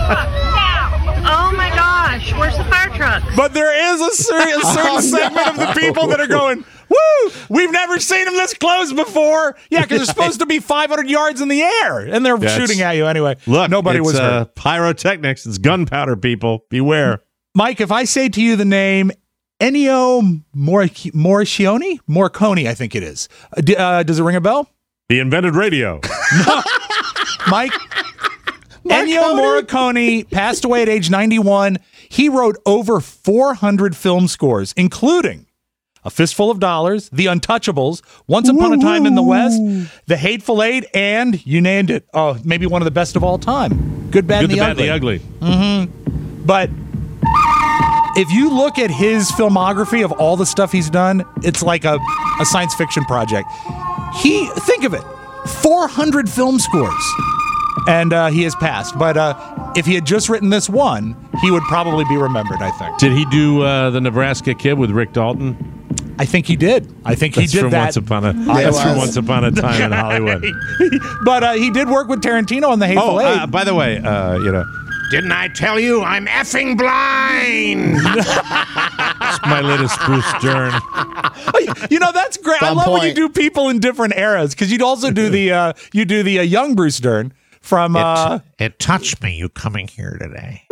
Oh my gosh. Where's the fire truck? But there is a, cer- a certain Oh, segment of the people that are going, woo! We've never seen them this close before. Yeah, because they're supposed to be five hundred yards in the air, and they're Yeah, shooting it's- at you anyway. Look, Nobody it's, was hurt. uh, pyrotechnics. It's gunpowder, people. Beware. Mike, if I say to you the name Ennio Moric- Morricone? Morricone, I think it is. Uh, d- uh, does it ring a bell? He invented radio. Mike? Ennio Morricone passed away at age ninety-one. He wrote over four hundred film scores, including A Fistful of Dollars, The Untouchables, Once Upon a Time in the West, The Hateful Eight, and you named it. Oh, maybe one of the best of all time. Good, Bad, Good, and the the, bad, the ugly. Mm-hmm. But if you look at his filmography of all the stuff he's done, it's like a, a science fiction project. He, think of it, four hundred film scores. And uh, he has passed. But uh, if he had just written this one, he would probably be remembered, I think. Did he do uh, the Nebraska Kid with Rick Dalton? I think he did. I think That's he did from that. Once upon a, Yeah, that's it from was. Once Upon a Time in Hollywood. But uh, he did work with Tarantino on The Hateful Oh, Eight. uh, by the way, uh, you know, didn't I tell you I'm effing blind? It's my latest Bruce Dern. You know, that's great. I On love when you point. do people in different eras, because you'd also do the uh, you do the uh, young Bruce Dern from uh, It touched me, you coming here today.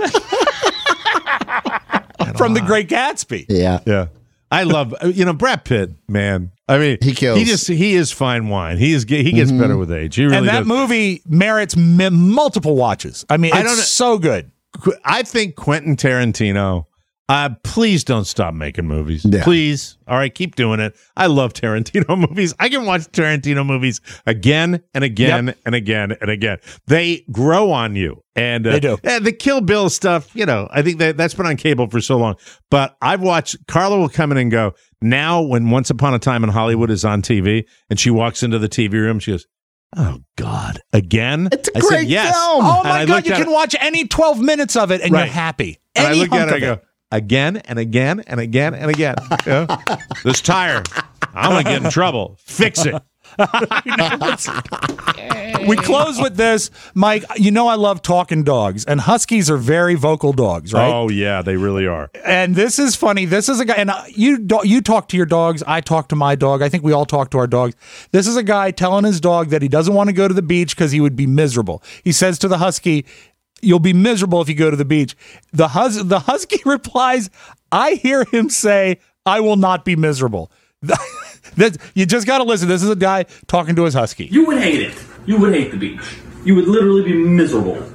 from The Great Gatsby. Yeah. Yeah. I love, you know, Brad Pitt, man. I mean, He kills. He just, he is fine wine. He is, he gets better with age. He really And that does. movie merits m- multiple watches. I mean, I it's don't know- so good. Qu- I think Quentin Tarantino, uh, please don't stop making movies. Yeah. Please. All right, keep doing it. I love Tarantino movies. I can watch Tarantino movies again and again Yep. and again and again. They grow on you. And uh, They do. And the Kill Bill stuff, you know, I think that that's been on cable for so long. But I've watched, Carla will come in and go, now when Once Upon a Time in Hollywood is on T V and she walks into the T V room, she goes, oh, God, again? It's a I great said, yes. film. Oh And my I God, looked you at can it- watch any twelve minutes of it and Right. you're happy. And I Any look at hunk it, I of go, again and again and again and again. Yeah. This tire, I'm going to get in trouble. Fix it. We close with this, Mike. You know I love talking dogs, and Huskies are very vocal dogs, right? Oh yeah, they really are. And this is funny. This is a guy, and you do, you talk to your dogs. I talk to my dog. I think we all talk to our dogs. This is a guy telling his dog that he doesn't want to go to the beach because he would be miserable. He says to the Husky, "You'll be miserable if you go to the beach." The hus- the Husky replies, I hear him say, "I will not be miserable." That, you just got to listen. This is a guy talking to his Husky. You would hate it. You would hate the beach. You would literally be miserable. Did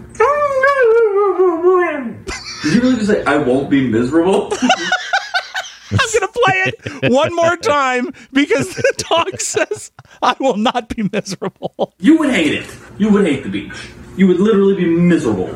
you really just say, "I won't be miserable"? I'm going to play it one more time because the dog says, "I will not be miserable." You would hate it. You would hate the beach. You would literally be miserable.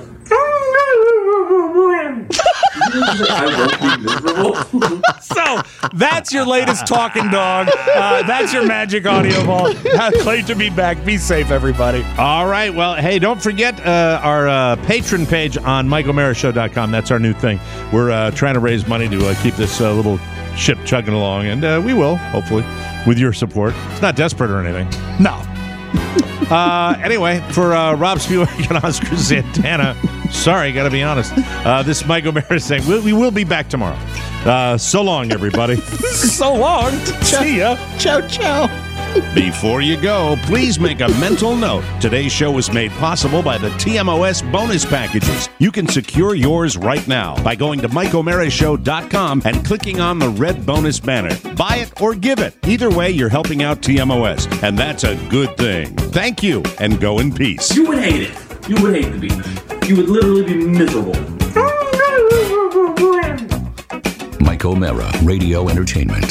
I won't be miserable. So that's your latest talking dog. Uh, that's your magic audio ball. Great to be back. Be safe, everybody. All right. Well, hey, don't forget uh, our uh, patron page on mike o'mara show dot com. That's our new thing. We're uh, trying to raise money to uh, keep this uh, little ship chugging along, and uh, we will, hopefully, with your support. It's not desperate or anything. No. uh, anyway, for uh, Rob Spewak and Oscar Santana, sorry, got to be honest. Uh, this is Mike O'Mara saying we, we will be back tomorrow. Uh, so long, everybody. So long. See ya. Ciao, ciao. Before you go, please make a mental note. Today's show was made possible by the T M O S bonus packages. You can secure yours right now by going to mike o'mara show dot com and clicking on the red bonus banner. Buy it or give it. Either way, you're helping out T M O S, and that's a good thing. Thank you, and go in peace. You would hate it. You would hate the beach. You would literally be miserable. Mike O'Mara, Radio Entertainment.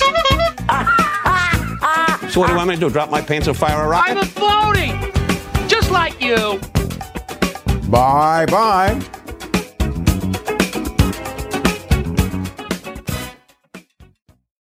So what do you want me to do? Drop my pants and fire a rocket? I'm floating, just like you. Bye-bye.